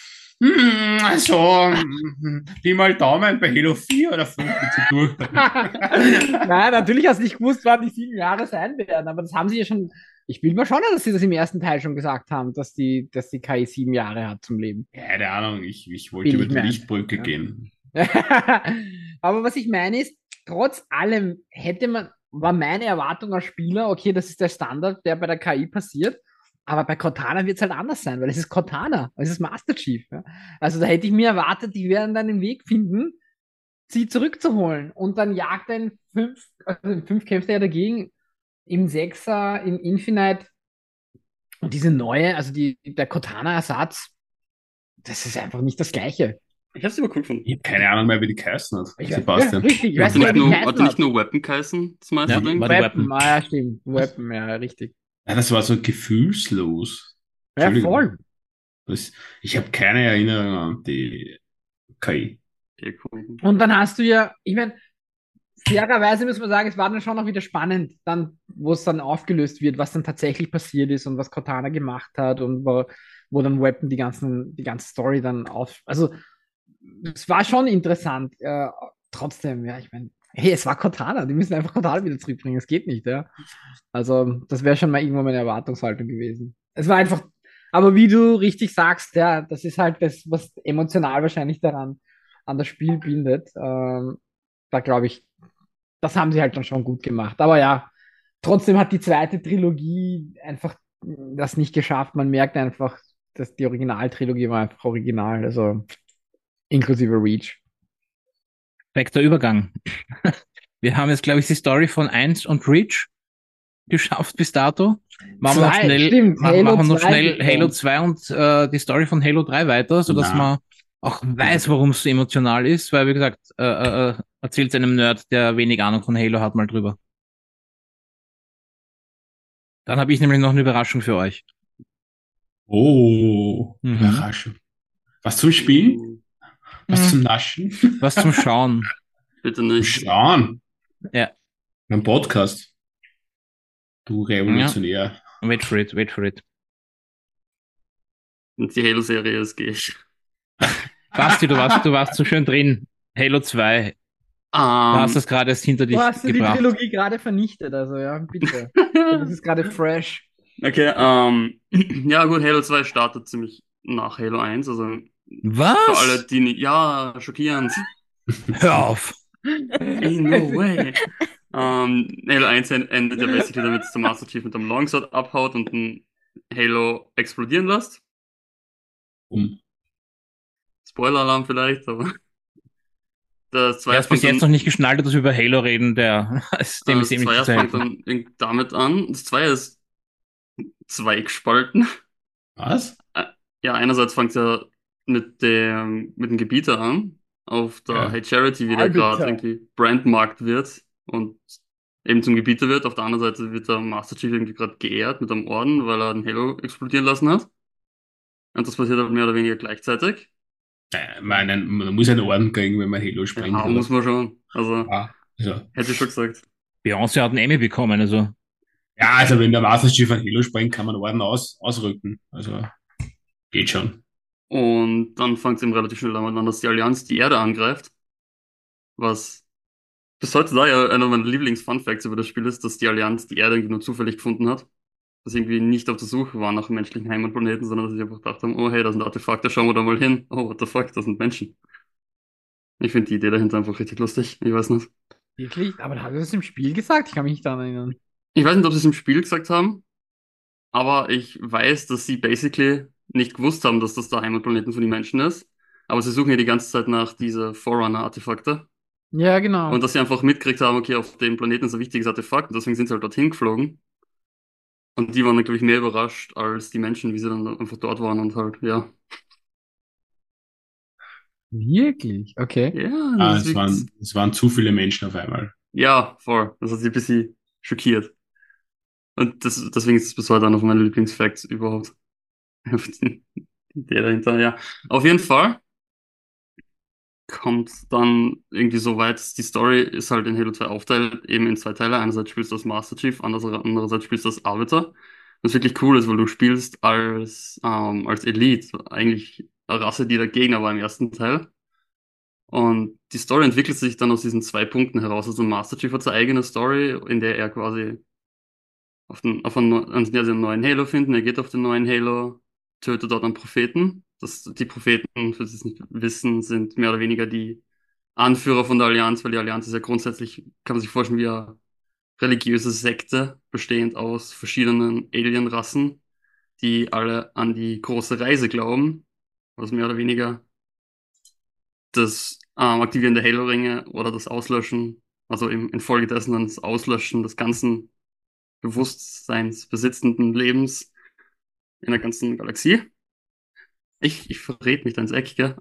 Also, Pi mal Daumen bei Halo 4 oder 5 bitte durch. Nein, natürlich hast du nicht gewusst, wann die 7 Jahre sein werden, aber das haben sie ja schon. Ich will mal schon, dass sie das im ersten Teil schon gesagt haben, dass die KI 7 Jahre hat zum Leben. Keine Ahnung, ich wollte Will über ich die mir ein. Lichtbrücke Ja. gehen. Aber was ich meine ist, trotz allem war meine Erwartung als Spieler, okay, das ist der Standard, der bei der KI passiert. Aber bei Cortana wird es halt anders sein, weil es ist Cortana, es ist Master Chief. Ja? Also da hätte ich mir erwartet, die werden dann den Weg finden, sie zurückzuholen. Und dann jagt er also in 5 kämpft er ja dagegen, im Sechser, im Infinite. Und diese neue, also der Cortana-Ersatz, das ist einfach nicht das Gleiche. Ich hab's aber cool gefunden. Ich habe keine Ahnung mehr, wie die geheißen hat. Ja, Sebastian. richtig, ich weiß Hatte nicht, nicht wie die nur, heißen hatte nicht hat. nur Weapon geheißen, das meiste Ja, Ding? war die Weapon, Weapon. ja, stimmt. Weapon, ja, richtig. Ja, das war so gefühlslos. Ja, Entschuldigung. voll. Ich habe keine Erinnerung an die KI. Okay, cool. Und dann hast du ja, ich meine, fairerweise muss man sagen, es war dann schon auch wieder spannend, dann, wo es dann aufgelöst wird, was dann tatsächlich passiert ist und was Cortana gemacht hat und wo dann Weapon die ganze Story dann auf. Also, es war schon interessant. Trotzdem, ja, ich meine, hey, es war Cortana, die müssen einfach Cortana wieder zurückbringen, es geht nicht, ja. Also, das wäre schon mal irgendwann meine Erwartungshaltung gewesen. Es war einfach, aber wie du richtig sagst, ja, das ist halt das, was emotional wahrscheinlich daran an das Spiel bindet. Da glaube ich, das haben sie halt dann schon gut gemacht. Aber ja, trotzdem hat die zweite Trilogie einfach das nicht geschafft. Man merkt einfach, dass die Originaltrilogie war einfach original, also inklusive Reach. Perfekter Übergang. Wir haben jetzt, glaube ich, die Story von 1 und Reach geschafft bis dato. Machen wir noch Zwei, schnell, stimmt, machen Halo wir noch 2 schnell bitte. Halo 2 und die Story von Halo 3 weiter, sodass Na. man auch weiß, warum es so emotional ist, weil, wie gesagt, erzählt einem Nerd, der wenig Ahnung von Halo hat, mal drüber. Dann habe ich nämlich noch eine Überraschung für euch. Oh, Mhm. Überraschung. Was zum Spielen? Was zum Naschen? Was zum Schauen. Bitte nicht. Schauen. Ja, Mein Podcast. Du Revolutionär. wait for it, wait for it. Und die Halo-Serie ist gehe ich. Basti, du warst so schön drin. Halo 2. Du hast das gerade erst hinter dich Du hast ja die gebracht. Trilogie gerade vernichtet, also ja, bitte. Das ist gerade fresh. Okay, ja gut, Halo 2 startet ziemlich nach Halo 1, also für alle, Was? die nicht, ja, schockierend. Hör auf. Ain't no way. Halo 1 endet ja basically damit, dass der Master Chief mit dem Longsword abhaut und ein Halo explodieren lässt. Spoiler-Alarm vielleicht, aber das Wer zweite es bis jetzt noch nicht geschnallt hat, dass wir über Halo reden, dem ist das eben nicht Zweier zu fängt helfen. dann damit an. Das Zweier ist zweigespalten. Was? Ja, einerseits fängt er mit dem Gebieter an, auf der Ja. Hey Charity, wie der Arbiter. gerade irgendwie brandmarkt wird und eben zum Gebieter wird. Auf der anderen Seite wird der Master Chief irgendwie gerade geehrt mit einem Orden, weil er einen Halo explodieren lassen hat. Und das passiert halt mehr oder weniger gleichzeitig. Man muss einen Orden kriegen, wenn man Halo springt. Ja, muss man schon. Also, Ja, also, hätte ich schon gesagt. Beyoncé hat einen Emmy bekommen, also. ja, also wenn der Master Chief ein Halo springt, kann man Orden ausrücken. Also geht schon. Und dann fängt es eben relativ schnell damit an, dass die Allianz die Erde angreift. Was bis heute da ja einer meiner Lieblings-Fun-Facts über das Spiel ist, dass die Allianz die Erde irgendwie nur zufällig gefunden hat. Dass sie irgendwie nicht auf der Suche waren nach menschlichen Heimatplaneten, sondern dass sie einfach gedacht haben, oh hey, da sind Artefakte, schauen wir da mal hin. Oh, what the fuck, das sind Menschen. Ich finde die Idee dahinter einfach richtig lustig. Ich weiß nicht. Wirklich? Aber hat er das im Spiel gesagt? Ich kann mich nicht daran erinnern. Ich weiß nicht, ob sie es im Spiel gesagt haben, aber ich weiß, dass sie basically nicht gewusst haben, dass das der Heimatplaneten von den Menschen ist. Aber sie suchen ja die ganze Zeit nach diese Forerunner-Artefakte. Ja, genau. Und dass sie einfach mitgekriegt haben, okay, auf dem Planeten ist ein wichtiges Artefakt und deswegen sind sie halt dorthin geflogen. Und die waren dann, glaube ich, mehr überrascht als die Menschen, wie sie dann einfach dort waren und halt, ja. Wirklich? Okay. Ja, Ah, das ist es waren zu viele Menschen auf einmal. ja, voll. Das hat sie ein bisschen schockiert. Und deswegen ist es bis heute einer von meinen Lieblingsfacts überhaupt. Die Idee dahinter, ja. Auf jeden Fall kommt dann irgendwie so weit, die Story ist halt in Halo 2 aufteilt, eben in zwei Teile. Einerseits spielst du als Master Chief, andererseits spielst du als Arbiter. Was wirklich cool ist, weil du spielst als Elite, eigentlich eine Rasse, die der Gegner war im ersten Teil. Und die Story entwickelt sich dann aus diesen zwei Punkten heraus. Also Master Chief hat seine eigene Story, in der er quasi einen neuen Halo finden. Er geht auf den neuen Halo, tötet dort einen Propheten. Die Propheten, für die es nicht wissen, sind mehr oder weniger die Anführer von der Allianz, weil die Allianz ist ja grundsätzlich, kann man sich vorstellen, wie eine religiöse Sekte, bestehend aus verschiedenen Alienrassen, die alle an die große Reise glauben, was mehr oder weniger das Aktivieren der Halo-Ringe oder das Auslöschen, also infolgedessen dann das Auslöschen des ganzen bewusstseinsbesitzenden Lebens in der ganzen Galaxie. Ich verrät mich da ins Eck, gell?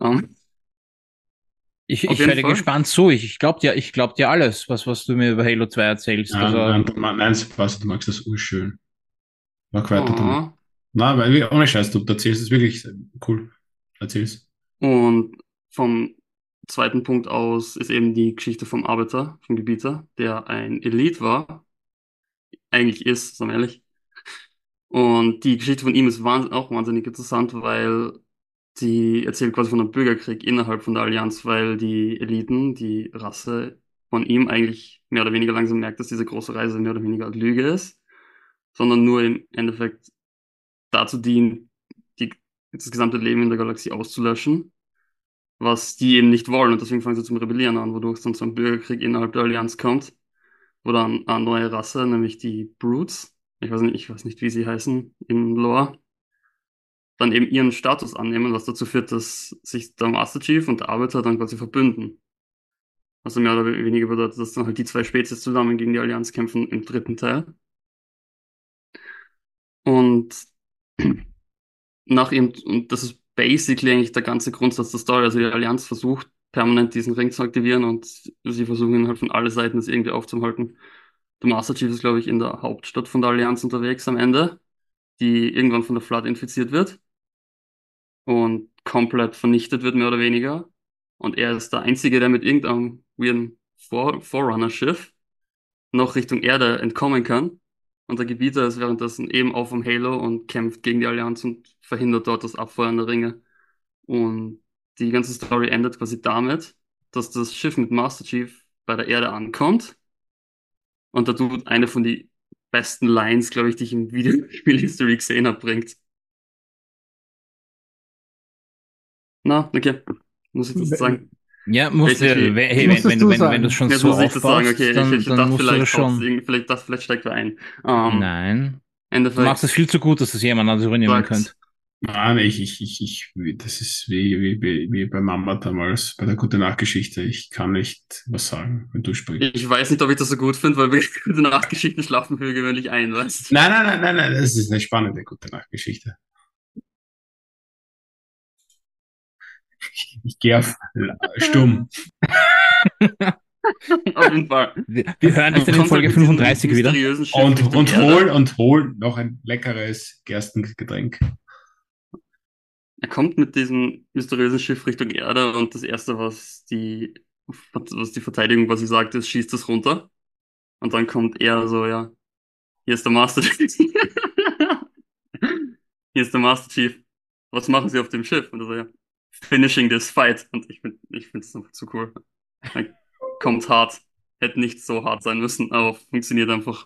Ich Auf jeden höre dir Fall. gespannt zu. Ich glaub dir alles, was du mir über Halo 2 erzählst. Ja, Also, nein, Sebastian, du magst das urschön. Mach weiter damit. Oh. Nein, weil ohne Scheiß, du erzählst es wirklich cool. Erzähl's. Und vom zweiten Punkt aus ist eben die Geschichte vom Arbiter, vom Gebieter, der ein Elite war, eigentlich ist, sagen wir ehrlich. Und die Geschichte von ihm ist auch wahnsinnig interessant, weil die erzählt quasi von einem Bürgerkrieg innerhalb von der Allianz, weil die Eliten, die Rasse von ihm eigentlich mehr oder weniger langsam merkt, dass diese große Reise mehr oder weniger eine Lüge ist, sondern nur im Endeffekt dazu dient, das gesamte Leben in der Galaxie auszulöschen, was die eben nicht wollen. Und deswegen fangen sie zum Rebellieren an, wodurch es dann zu einem Bürgerkrieg innerhalb der Allianz kommt, wo dann eine neue Rasse, nämlich die Brutes, ich weiß nicht, wie sie heißen im Lore, dann eben ihren Status annehmen, was dazu führt, dass sich der Master Chief und der Arbiter dann quasi verbünden. Also mehr oder weniger bedeutet, dass dann halt die zwei Spezies zusammen gegen die Allianz kämpfen im dritten Teil. Und und das ist basically eigentlich der ganze Grundsatz der Story. Also die Allianz versucht permanent diesen Ring zu aktivieren und sie versuchen ihn halt von allen Seiten das irgendwie aufzuhalten. Der Master Chief ist, glaube ich, in der Hauptstadt von der Allianz unterwegs am Ende, die irgendwann von der Flood infiziert wird und komplett vernichtet wird, mehr oder weniger. Und er ist der Einzige, der mit irgendeinem weirden Forerunner-Schiff noch Richtung Erde entkommen kann. Und der Gebieter ist währenddessen eben auf dem Halo und kämpft gegen die Allianz und verhindert dort das Abfeuern der Ringe. Und die ganze Story endet quasi damit, dass das Schiff mit Master Chief bei der Erde ankommt. Und da tut eine von die besten Lines, glaube ich, die ich im Videospiel History gesehen habe, bringt. Na, okay. Muss ich das sagen? Ja, musst du, Basically. hey, Musstest wenn du du sagen. schon Jetzt so muss ich das sagen, aufbaust, okay. Ich dann dachte musst du das schon. vielleicht steigt wer ein. Nein. Du Endeffekt machst es viel zu gut, dass es jemand anderes übernehmen sagt, könnte. Nein, das ist wie bei Mama damals bei der Gute Nachtgeschichte. Ich kann nicht was sagen, wenn du sprichst. ich weiß nicht, ob ich das so gut finde, weil wir gute Nachtgeschichten schlafen für gewöhnlich ein, weißt du? Nein, das ist eine spannende Gute Nachtgeschichte. Ich gehe auf stumm. Auf jeden Fall. Wir hören dich dann in Kommt Folge halt mit diesem 35 wieder. mysteriösen Schiff Richtung Und Erde. hol noch ein leckeres Gerstengetränk. Er kommt mit diesem mysteriösen Schiff Richtung Erde und das Erste, was die Verteidigung quasi sagt, ist, schießt es runter. Und dann kommt er so, ja, hier ist der Master Chief. Hier ist der Master Chief. Was machen Sie auf dem Schiff? Und er so, ja, finishing this fight. Und ich finde es einfach zu cool. Dann kommt hart. Hätte nicht so hart sein müssen, aber funktioniert einfach.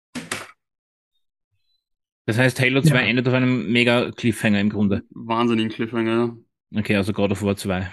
Das heißt, Halo 2 Ja. endet auf einem mega Cliffhanger im Grunde. Wahnsinnigen Cliffhanger, ja. Okay, also God of War 2.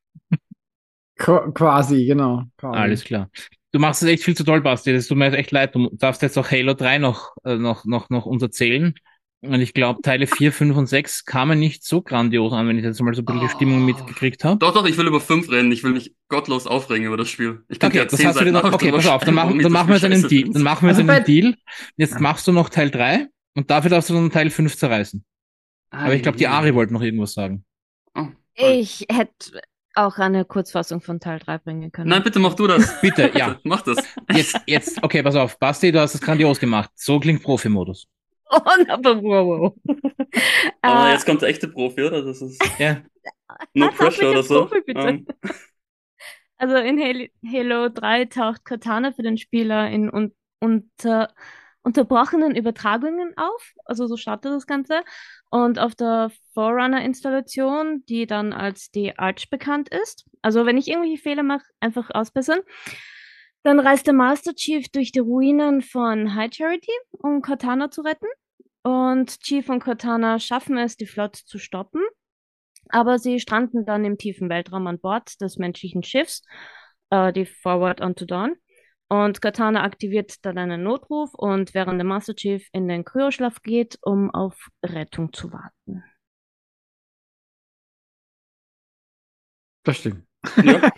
Quasi, genau. Quasi. Alles klar. Du machst es echt viel zu toll, Basti. Das tut mir jetzt echt leid. Du darfst jetzt auch Halo 3 noch uns erzählen. Und ich glaube, Teile 4, 5 und 6 kamen nicht so grandios an, wenn ich jetzt mal so ein bisschen die Stimmung mitgekriegt habe. Doch, ich will über 5 reden. Ich will mich gottlos aufregen über das Spiel. Ich könnte Okay, ja das 10 hast du dir Seiten noch. Okay, drüber pass auf, dann schreiben, warum ich machen das wir jetzt Spiel einen scheiße Deal. finde. Dann machen wir jetzt Also einen Deal. Jetzt machst du noch Teil 3 und dafür darfst du dann Teil 5 zerreißen. Aber ich glaube, die Ari wollte noch irgendwas sagen. Oh, Ich hätte auch eine Kurzfassung von Teil 3 bringen können. Nein, bitte mach du das. Bitte, ja. Mach das. Jetzt, okay, pass auf. Basti, du hast es grandios gemacht. So klingt Profi-Modus. Oh, aber wow. Aber jetzt kommt der echte Profi, oder? Das ist Ja. no was pressure oder jetzt so. Profi, bitte? Also in Halo 3 taucht Cortana für den Spieler in unterbrochenen Übertragungen auf. Also so startet das Ganze. Und auf der Forerunner-Installation, die dann als die Arch bekannt ist. Also wenn ich irgendwelche Fehler mache, einfach ausbessern. Dann reist der Master Chief durch die Ruinen von High Charity, um Cortana zu retten. Und Chief und Cortana schaffen es, die Flotte zu stoppen. Aber sie stranden dann im tiefen Weltraum an Bord des menschlichen Schiffs, die Forward Unto Dawn. Und Cortana aktiviert dann einen Notruf und während der Master Chief in den Kryoschlaf geht, um auf Rettung zu warten. Das stimmt. Ja.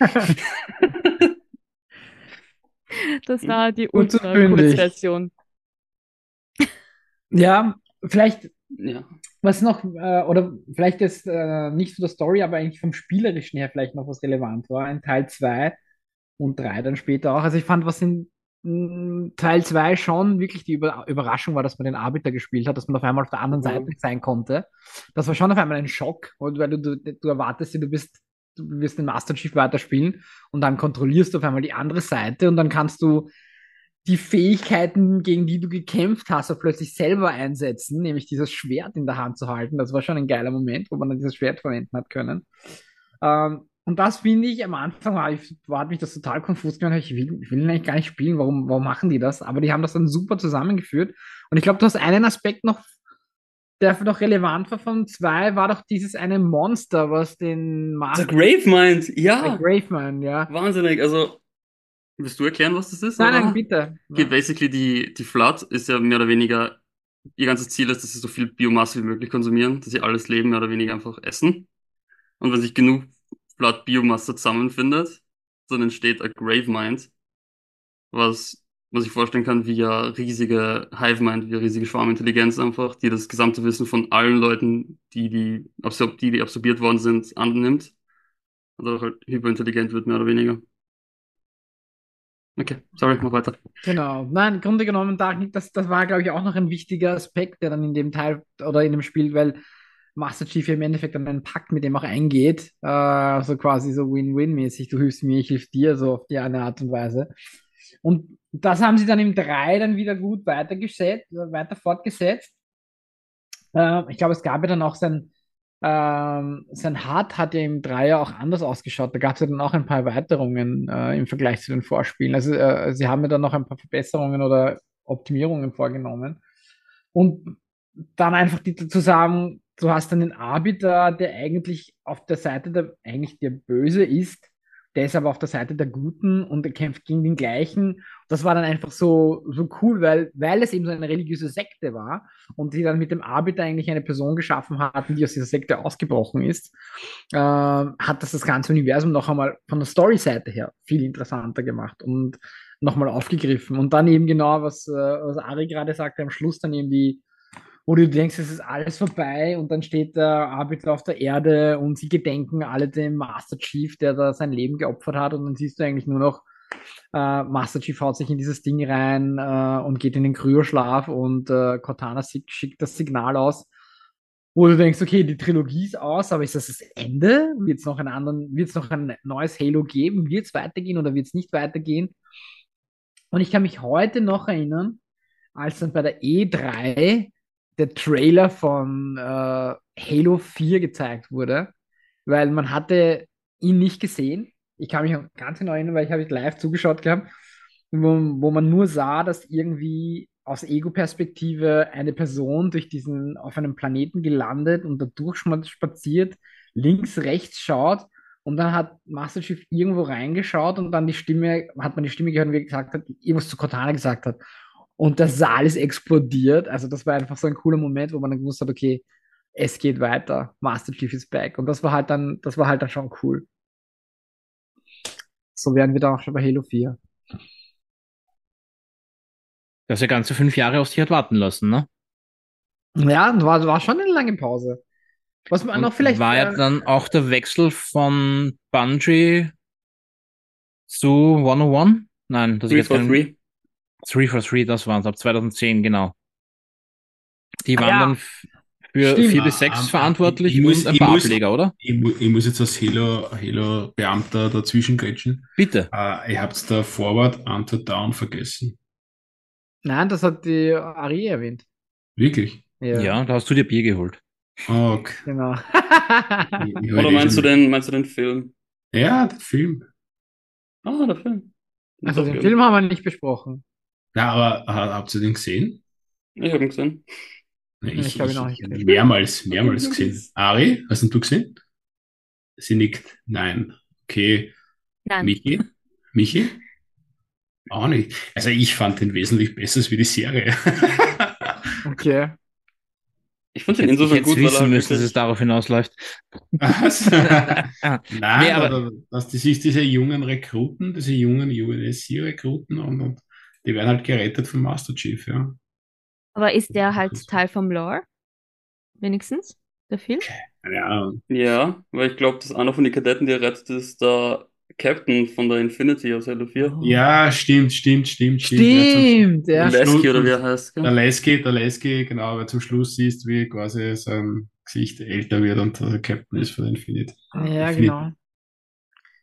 Das war die Gut zu Ultra-Kurzversion. Ja, vielleicht, Ja. was noch, oder vielleicht ist nicht so der Story, aber eigentlich vom Spielerischen her vielleicht noch was relevant war, in Teil 2 und 3 dann später auch. Also ich fand, was in Teil 2 schon wirklich die Überraschung war, dass man den Arbiter gespielt hat, dass man auf einmal auf der anderen Seite sein konnte. Das war schon auf einmal ein Schock, und weil du erwartest, du bist du wirst den Master Chief weiterspielen und dann kontrollierst du auf einmal die andere Seite und dann kannst du die Fähigkeiten, gegen die du gekämpft hast, auch plötzlich selber einsetzen, nämlich dieses Schwert in der Hand zu halten. Das war schon ein geiler Moment, wo man dann dieses Schwert verwenden hat können. Und das finde ich, am Anfang hat mich das total konfus gemacht. Ich will eigentlich gar nicht spielen, warum machen die das? Aber die haben das dann super zusammengeführt. Und ich glaube, du hast einen Aspekt noch, der noch relevant war von 2, war doch dieses eine Monster, was den Der Master Gravemind, ja. Gravemind, ja. Wahnsinnig. Also, willst du erklären, was das ist? Nein, oder? bitte. Okay, basically, die Flood ist ja mehr oder weniger, ihr ganzes Ziel ist, dass sie so viel Biomasse wie möglich konsumieren, dass sie alles Leben mehr oder weniger einfach essen. Und wenn sich genug Flood Biomasse zusammenfindet, dann entsteht ein Gravemind, was man sich vorstellen kann wie eine riesige Hivemind, wie eine riesige Schwarmintelligenz einfach, die das gesamte Wissen von allen Leuten, die absorbiert worden sind, annimmt. Und auch halt hyperintelligent wird, mehr oder weniger. Okay, sorry, mach weiter. Genau. Nein, im Grunde genommen, das war, glaube ich, auch noch ein wichtiger Aspekt, der dann in dem Teil oder in dem Spiel, weil Master Chief ja im Endeffekt dann einen Pakt mit dem auch eingeht, so quasi so Win-Win-mäßig, du hilfst mir, ich hilf dir, so auf die eine Art und Weise. Und das haben sie dann im 3 dann wieder gut weiter fortgesetzt. Ich glaube, es gab ja dann auch sein HUD hat ja im 3 ja auch anders ausgeschaut. Da gab es ja dann auch ein paar Erweiterungen im Vergleich zu den Vorspielen. Also sie haben ja dann noch ein paar Verbesserungen oder Optimierungen vorgenommen. Und dann einfach zu sagen, du hast dann den Arbiter, der eigentlich auf der Seite eigentlich der Böse ist, der ist aber auf der Seite der Guten und er kämpft gegen den Gleichen. Das war dann einfach so cool, weil es eben so eine religiöse Sekte war und sie dann mit dem Arbiter eigentlich eine Person geschaffen hatten, die aus dieser Sekte ausgebrochen ist, hat das ganze Universum noch einmal von der Story-Seite her viel interessanter gemacht und nochmal aufgegriffen. Und dann eben genau, was Ari gerade sagte, am Schluss dann eben wo du denkst, es ist alles vorbei und dann steht der Arbiter auf der Erde und sie gedenken alle dem Master Chief, der da sein Leben geopfert hat und dann siehst du eigentlich nur noch, Master Chief haut sich in dieses Ding rein und geht in den Kryoschlaf und Cortana schickt das Signal aus, wo du denkst, okay, die Trilogie ist aus, aber ist das Ende? Wird es noch ein neues Halo geben? Wird es weitergehen oder wird es nicht weitergehen? Und ich kann mich heute noch erinnern, als dann bei der E3 der Trailer von Halo 4 gezeigt wurde, weil man hatte ihn nicht gesehen. Ich kann mich auch ganz genau erinnern, weil ich habe live zugeschaut gehabt, wo man nur sah, dass irgendwie aus Ego-Perspektive eine Person auf einem Planeten gelandet und da durchspaziert, links, rechts schaut und dann hat Master Chief irgendwo reingeschaut und dann hat man die Stimme gehört, wie er gesagt hat, irgendwas zu Cortana gesagt hat. Und der Saal ist explodiert. Also das war einfach so ein cooler Moment, wo man dann gewusst hat, okay, es geht weiter. Master Chief is back. Und das war halt dann schon cool. So wären wir dann auch schon bei Halo 4. Dass er ganze 5 Jahre auf sich hat warten lassen, ne? Ja, war schon eine lange Pause. Was man Und noch vielleicht. war ja dann auch der Wechsel von Bungie zu 101? Nein, das ist jetzt kein 343. 343, das waren es, ab 2010, genau. Die waren ja. dann für Stimmt. 4 bis 6 verantwortlich ich muss- und ein ich paar muss- Ableger, oder? Ich muss jetzt als Halo-Beamter dazwischen grätschen. Bitte. Ihr habt da Forward Unto Down vergessen. Nein, das hat die Ari erwähnt. Wirklich? Ja, da hast du dir Bier geholt. Okay. Genau. Oder meinst du den Film? Ja, der Film. Ah, der Film. Also Doch, den ja. Film haben wir nicht besprochen. Ja, aber habt ihr den gesehen? Ich habe ihn gesehen. Ich habe ihn auch nicht gesehen. Mehrmals gesehen. Ari, hast du gesehen? Sie nickt. Nein. Okay. Nein. Michi? Auch nicht. Also ich fand den wesentlich besser als wie die Serie. Okay. Ich fand ihn Ich insofern hätte gut, weil er wissen halt müssen, dass wirklich- es darauf hinausläuft. Was? Nein, Nee, aber- das ist diese jungen Rekruten, diese jungen UNSC-Rekruten und die werden halt gerettet vom Master Chief, ja. Aber ist der halt Teil vom Lore? Wenigstens? Der Film? Ja, Ja, weil ich glaube, dass einer von den Kadetten, die er rettet, ist der Captain von der Infinity aus Halo 4. ja, stimmt. Stimmt, ja. Lasky oder wie er heißt. Der Gell? Lasky, genau, weil zum Schluss siehst, wie quasi sein Gesicht älter wird und der Captain ist von Infinite. Ja, genau.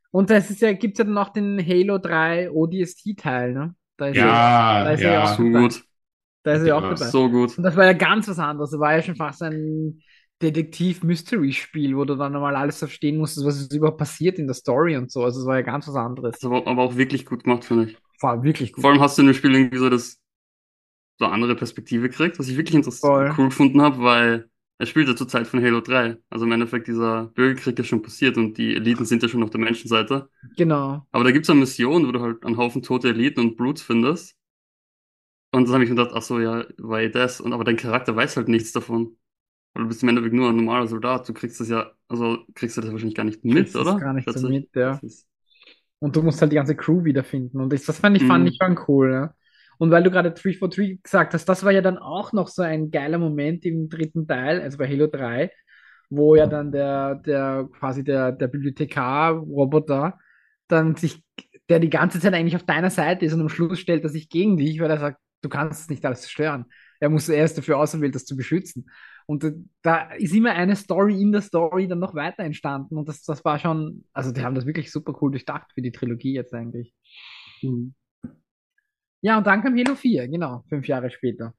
Und das ist ja, gibt es ja dann noch den Halo 3 ODST-Teil, ne? Da Ja, ist er ja auch So dabei. gut. Da ist er Der ja auch war dabei. So gut. Und das war ja ganz was anderes. Das war ja schon fast ein Detektiv-Mystery-Spiel, wo du dann nochmal alles verstehen musstest, was ist überhaupt passiert in der Story und so. Also es war ja ganz was anderes. Das aber auch wirklich gut gemacht, finde ich. War wirklich gut. Vor allem hast du in dem Spiel irgendwie so eine andere Perspektive gekriegt, was ich wirklich Voll. cool gefunden habe, weil er spielt ja zur Zeit von Halo 3. Also im Endeffekt dieser Bürgerkrieg ist schon passiert und die Eliten sind ja schon auf der Menschenseite. Genau. Aber da gibt es eine Mission, wo du halt einen Haufen tote Eliten und Brutes findest. Und dann habe ich mir gedacht, ach so, ja, why das? Und aber dein Charakter weiß halt nichts davon. Weil du bist im Endeffekt nur ein normaler Soldat. Du kriegst das ja, also kriegst du das wahrscheinlich gar nicht mit, Kriegst es oder? gar nicht so Schätze ich. mit, ja. Das ist, Und du musst halt die ganze Crew wiederfinden. Und das fand ich mhm. schon cool, ne? Und weil du gerade 343 gesagt hast, das war ja dann auch noch so ein geiler Moment im dritten Teil, also bei Halo 3, wo ja dann der Bibliothekar-Roboter dann sich, der die ganze Zeit eigentlich auf deiner Seite ist und am Schluss stellt er sich gegen dich, weil er sagt, du kannst es nicht alles zerstören. Er ist dafür auserwählt, das zu beschützen. Und da ist immer eine Story in der Story dann noch weiter entstanden. Und das war schon, also die haben das wirklich super cool durchdacht für die Trilogie jetzt eigentlich. Mhm. Ja, und dann kam Halo 4, genau, 5 Jahre später.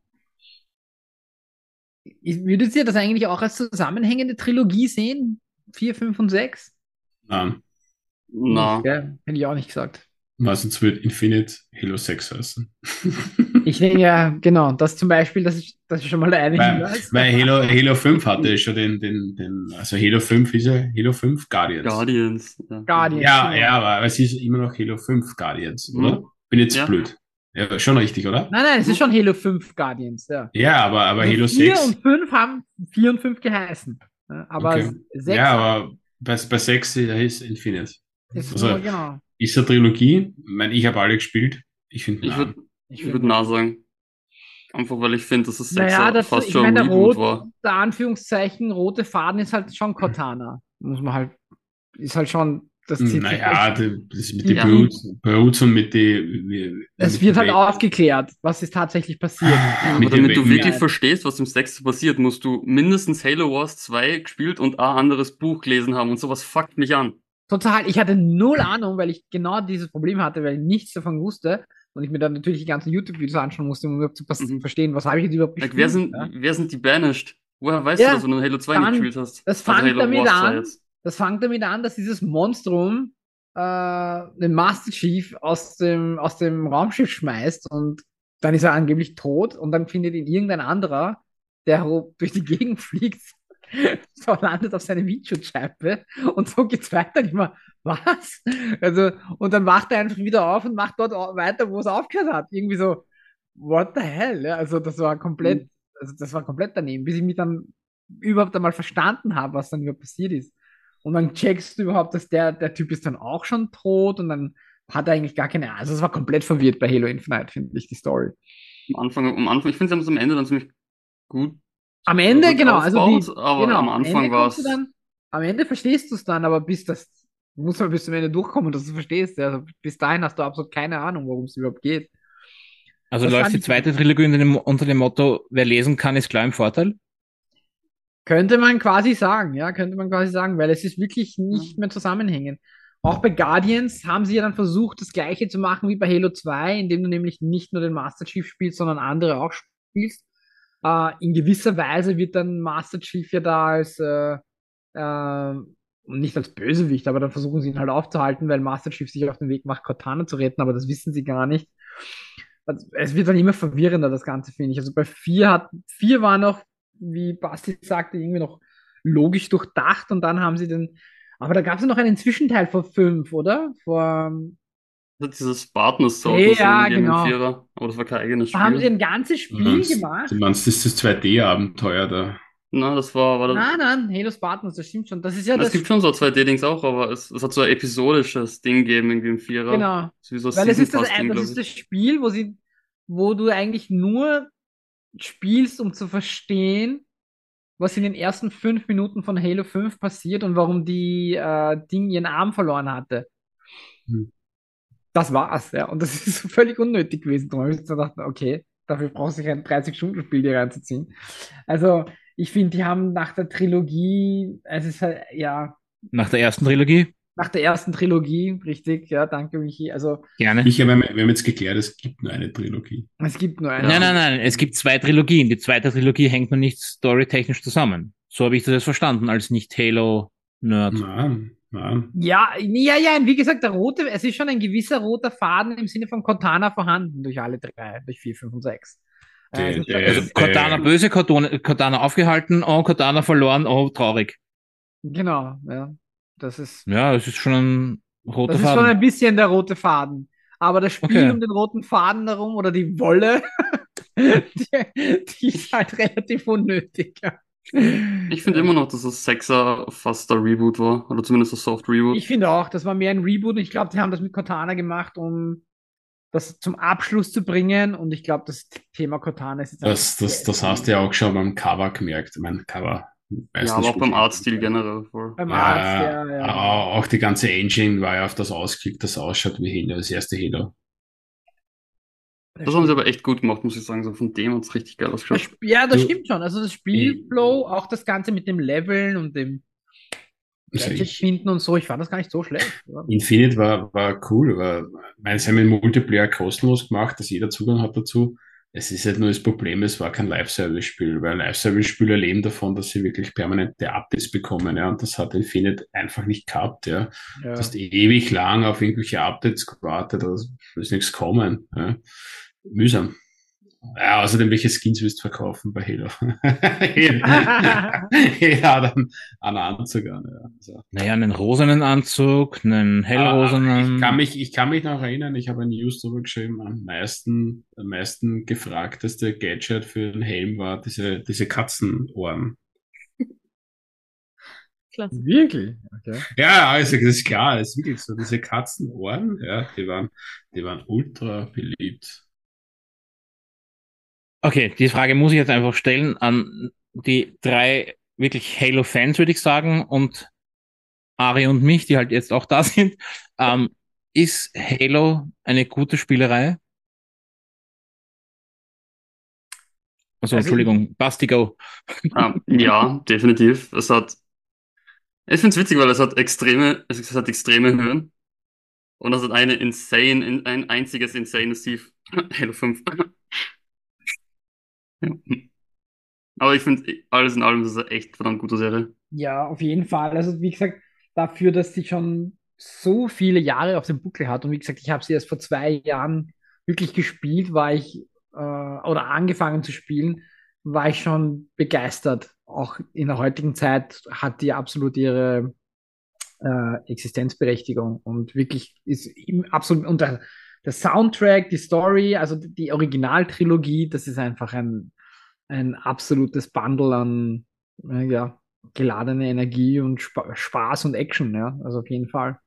Würdet ihr das eigentlich auch als zusammenhängende Trilogie sehen? 4, 5 und 6? Nein. Nicht, Na, gell? Hätte ich auch nicht gesagt. Was jetzt wird Infinite Halo 6 heißen. Ich denke ja, genau, das zum Beispiel, das ist schon mal der eine Weil, Hinweis. weil Halo 5 hatte schon also Halo 5 ist ja Halo 5 Guardians. Guardians. Ja. Guardians, Ja, genau. ja, aber es ist immer noch Halo 5 Guardians, Mhm. oder? Bin jetzt Ja. blöd. Ja, schon richtig, oder? Nein, es ist schon Halo 5 Guardians, ja. Ja, aber Also Halo 4 6, und 5 haben 4 und 5 geheißen. Ja, aber okay. 6 Ja, aber bei 6 ist Infinite. ist Also, nur, genau. ist eine Trilogie. Ich meine, ich habe alle gespielt. Ich finde, Ich würde Ich ich find würd nah sagen. Einfach weil ich finde, dass das Naja, Sechser fast ich schon ein meine, der Reboot war. der Anführungszeichen, rote Faden ist halt schon Cortana. Muss man halt, ist halt schon, das zieht sich naja, durch. das mit den Ja. Brutes und mit den. Es wird halt aufgeklärt, was ist tatsächlich passiert. Aber Mit damit du den- wirklich verstehst, was im Sechster passiert, musst du mindestens Halo Wars 2 gespielt und ein anderes Buch gelesen haben. Und sowas fuckt mich an. Total, ich hatte null Ahnung, weil ich genau dieses Problem hatte, weil ich nichts davon wusste und ich mir dann natürlich die ganzen YouTube-Videos anschauen musste, um überhaupt zu Mhm. verstehen, was habe ich jetzt überhaupt Like, gespielt. Ja? wer sind die Banished? Woher weißt du Ja, das, wenn du Halo 2 nicht dann, gespielt hast? das Also fängt Halo damit Wars 2 an, jetzt. dass dieses Monstrum den Master Chief aus dem Raumschiff schmeißt und dann ist er angeblich tot und dann findet ihn irgendein anderer, der durch die Gegend fliegt, so landet auf seine Windschutzscheibe und so geht's weiter. Ich mal, was? Also, und dann wacht er einfach wieder auf und macht dort weiter, wo es aufgehört hat. Irgendwie so, what the hell? Ja, also das war komplett daneben, bis ich mich dann überhaupt einmal verstanden habe, was dann überhaupt passiert ist. Und dann checkst du überhaupt, dass der Typ ist dann auch schon tot und dann hat er eigentlich gar keine Ahnung. Also es war komplett verwirrt bei Halo Infinite, finde ich, die Story. Am Anfang, ich finde, sie haben es am Ende dann ziemlich gut, Am Ende, gut genau, also aufgebaut, aber genau, am am Anfang Ende war kommst du es. dann, am Ende verstehst du es dann, aber du musst halt bis zum Ende durchkommen, dass du es verstehst. Ja. Also bis dahin hast du absolut keine Ahnung, worum es überhaupt geht. Also Das läuft fand die ich, zweite Trilogie unter dem Motto, wer lesen kann, ist klar im Vorteil. könnte man quasi sagen, ja, könnte man quasi sagen, weil es ist wirklich Ja. nicht mehr zusammenhängend. Auch bei Guardians haben sie ja dann versucht, das Gleiche zu machen wie bei Halo 2, indem du nämlich nicht nur den Master Chief spielst, sondern andere auch spielst. In gewisser Weise wird dann Master Chief ja da als nicht als Bösewicht, aber dann versuchen sie ihn halt aufzuhalten, weil Master Chief sich auf den Weg macht, Cortana zu retten, aber das wissen sie gar nicht. Also, es wird dann immer verwirrender, das Ganze, finde ich. Also bei 4 war noch, wie Basti sagte, irgendwie noch logisch durchdacht und dann haben sie den, aber da gab es ja noch einen Zwischenteil vor 5, oder? Das hat dieses Spartan Assault Hey, und so ja, gegeben im genau. Vierer, aber das war kein eigenes Da haben sie Spiel. ein ganzes Du Spiel meinst, gemacht. du meinst, das ist das 2D-Abenteuer da. Na, das war das. Nein, Halo Spartans, das stimmt schon. Das ist ja Es das gibt schon so 2D-Dings auch, aber es hat so ein episodisches Ding gegeben, irgendwie im Vierer. Genau. So wie so ein Weil es Season ist Pass-Ding, das glaube ist ich. das Spiel, wo du eigentlich nur spielst, um zu verstehen, was in den ersten 5 Minuten von Halo 5 passiert und warum die Ding ihren Arm verloren hatte. Hm. Das war's, ja. Und das ist völlig unnötig gewesen. Darum habe ich so gedacht, okay, dafür brauchst du sich ein 30-Stunden-Spiel dir reinzuziehen. Also, ich finde, die haben nach der Trilogie, es ist halt, ja, Nach der ersten Trilogie. Nach der ersten Trilogie, richtig, ja, danke, Michi. Also, Gerne. Micha, wir haben jetzt geklärt, es gibt nur eine Trilogie. es gibt nur eine. Nein, nein, nein. Es gibt 2 Trilogien. Die zweite Trilogie hängt noch nicht storytechnisch zusammen. So habe ich das jetzt verstanden, als Nicht-Halo-Nerd. Nein, nein. Ja, und wie gesagt, es ist schon ein gewisser roter Faden im Sinne von Cortana vorhanden durch alle 3, durch 4, 5 und 6. Es ist schon, Also Cortana böse, Cortana aufgehalten, oh, Cortana verloren, oh, traurig. genau, ja. Das ist Ja, es ist schon ein roter schon Faden. ein bisschen der rote Faden. Aber das Spiel Okay. um den roten Faden herum oder die Wolle, die ist halt relativ unnötig. Ja. Ich finde immer noch, dass das Sechser fast der Reboot war. Oder zumindest ein Soft Reboot. Ich finde auch, das war mehr ein Reboot. Und ich glaube, die haben das mit Cortana gemacht, um das zum Abschluss zu bringen. Und ich glaube, das Thema Cortana ist jetzt Das hast du ja auch schon beim Cover gemerkt. Ich meine, Cover. Ja, aber auch beim Artstil generell voll. beim Arzt, ja. Auch die ganze Engine war ja auf das ausgelegt, das ausschaut wie Halo, das erste Halo. Das haben sie aber echt gut gemacht, muss ich sagen. So von dem hat es richtig geil ausgeschaut. Ja, das Du- stimmt schon. Also das Spielflow, auch das Ganze mit dem Leveln und dem Also Gadget finden und so, ich fand das gar nicht so schlecht. Ja. Infinite war cool, weil sie haben den Multiplayer kostenlos gemacht, dass jeder Zugang hat dazu. Es ist halt nur das Problem, es war kein Live-Service-Spiel, weil Live-Service-Spieler leben davon, dass sie wirklich permanente Updates bekommen, ja, und das hat Infinite einfach nicht gehabt, ja. Ja. Du hast ewig lang auf irgendwelche Updates gewartet, da ist nichts kommen, ja. Mühsam. Ja, außerdem, welche Skins willst du verkaufen bei Halo? Ja, dann einen Anzug an, ja. Also. Naja, einen rosenen Anzug, einen hellrosenen. Ich kann mich noch erinnern, ich habe ein News darüber geschrieben, am meisten gefragteste Gadget für den Helm war diese Katzenohren. Klasse. Wirklich? Okay. Ja, also das ist klar, das ist wirklich so, diese Katzenohren, ja, die waren ultra beliebt. Okay, die Frage muss ich jetzt einfach stellen an die 3 wirklich Halo-Fans, würde ich sagen, und Ari und mich, die halt jetzt auch da sind. Ist Halo eine gute Spielerei? Also, Entschuldigung, Bastigo. Ja, definitiv. Ich finde es witzig, weil es hat extreme Höhen. Und das hat ein einziges insane Tief. Halo 5. Ja. Aber ich finde, alles in allem ist es eine echt verdammt gute Serie. Ja, auf jeden Fall. Also wie gesagt, dafür, dass sie schon so viele Jahre auf dem Buckel hat und wie gesagt, ich habe sie erst vor 2 Jahren wirklich gespielt, oder angefangen zu spielen, war ich schon begeistert. Auch in der heutigen Zeit hat die absolut ihre Existenzberechtigung und wirklich ist absolut unter der Soundtrack, die Story, also die Originaltrilogie, das ist einfach ein absolutes Bundle an ja, geladene Energie und Spaß und Action, ja, also auf jeden Fall.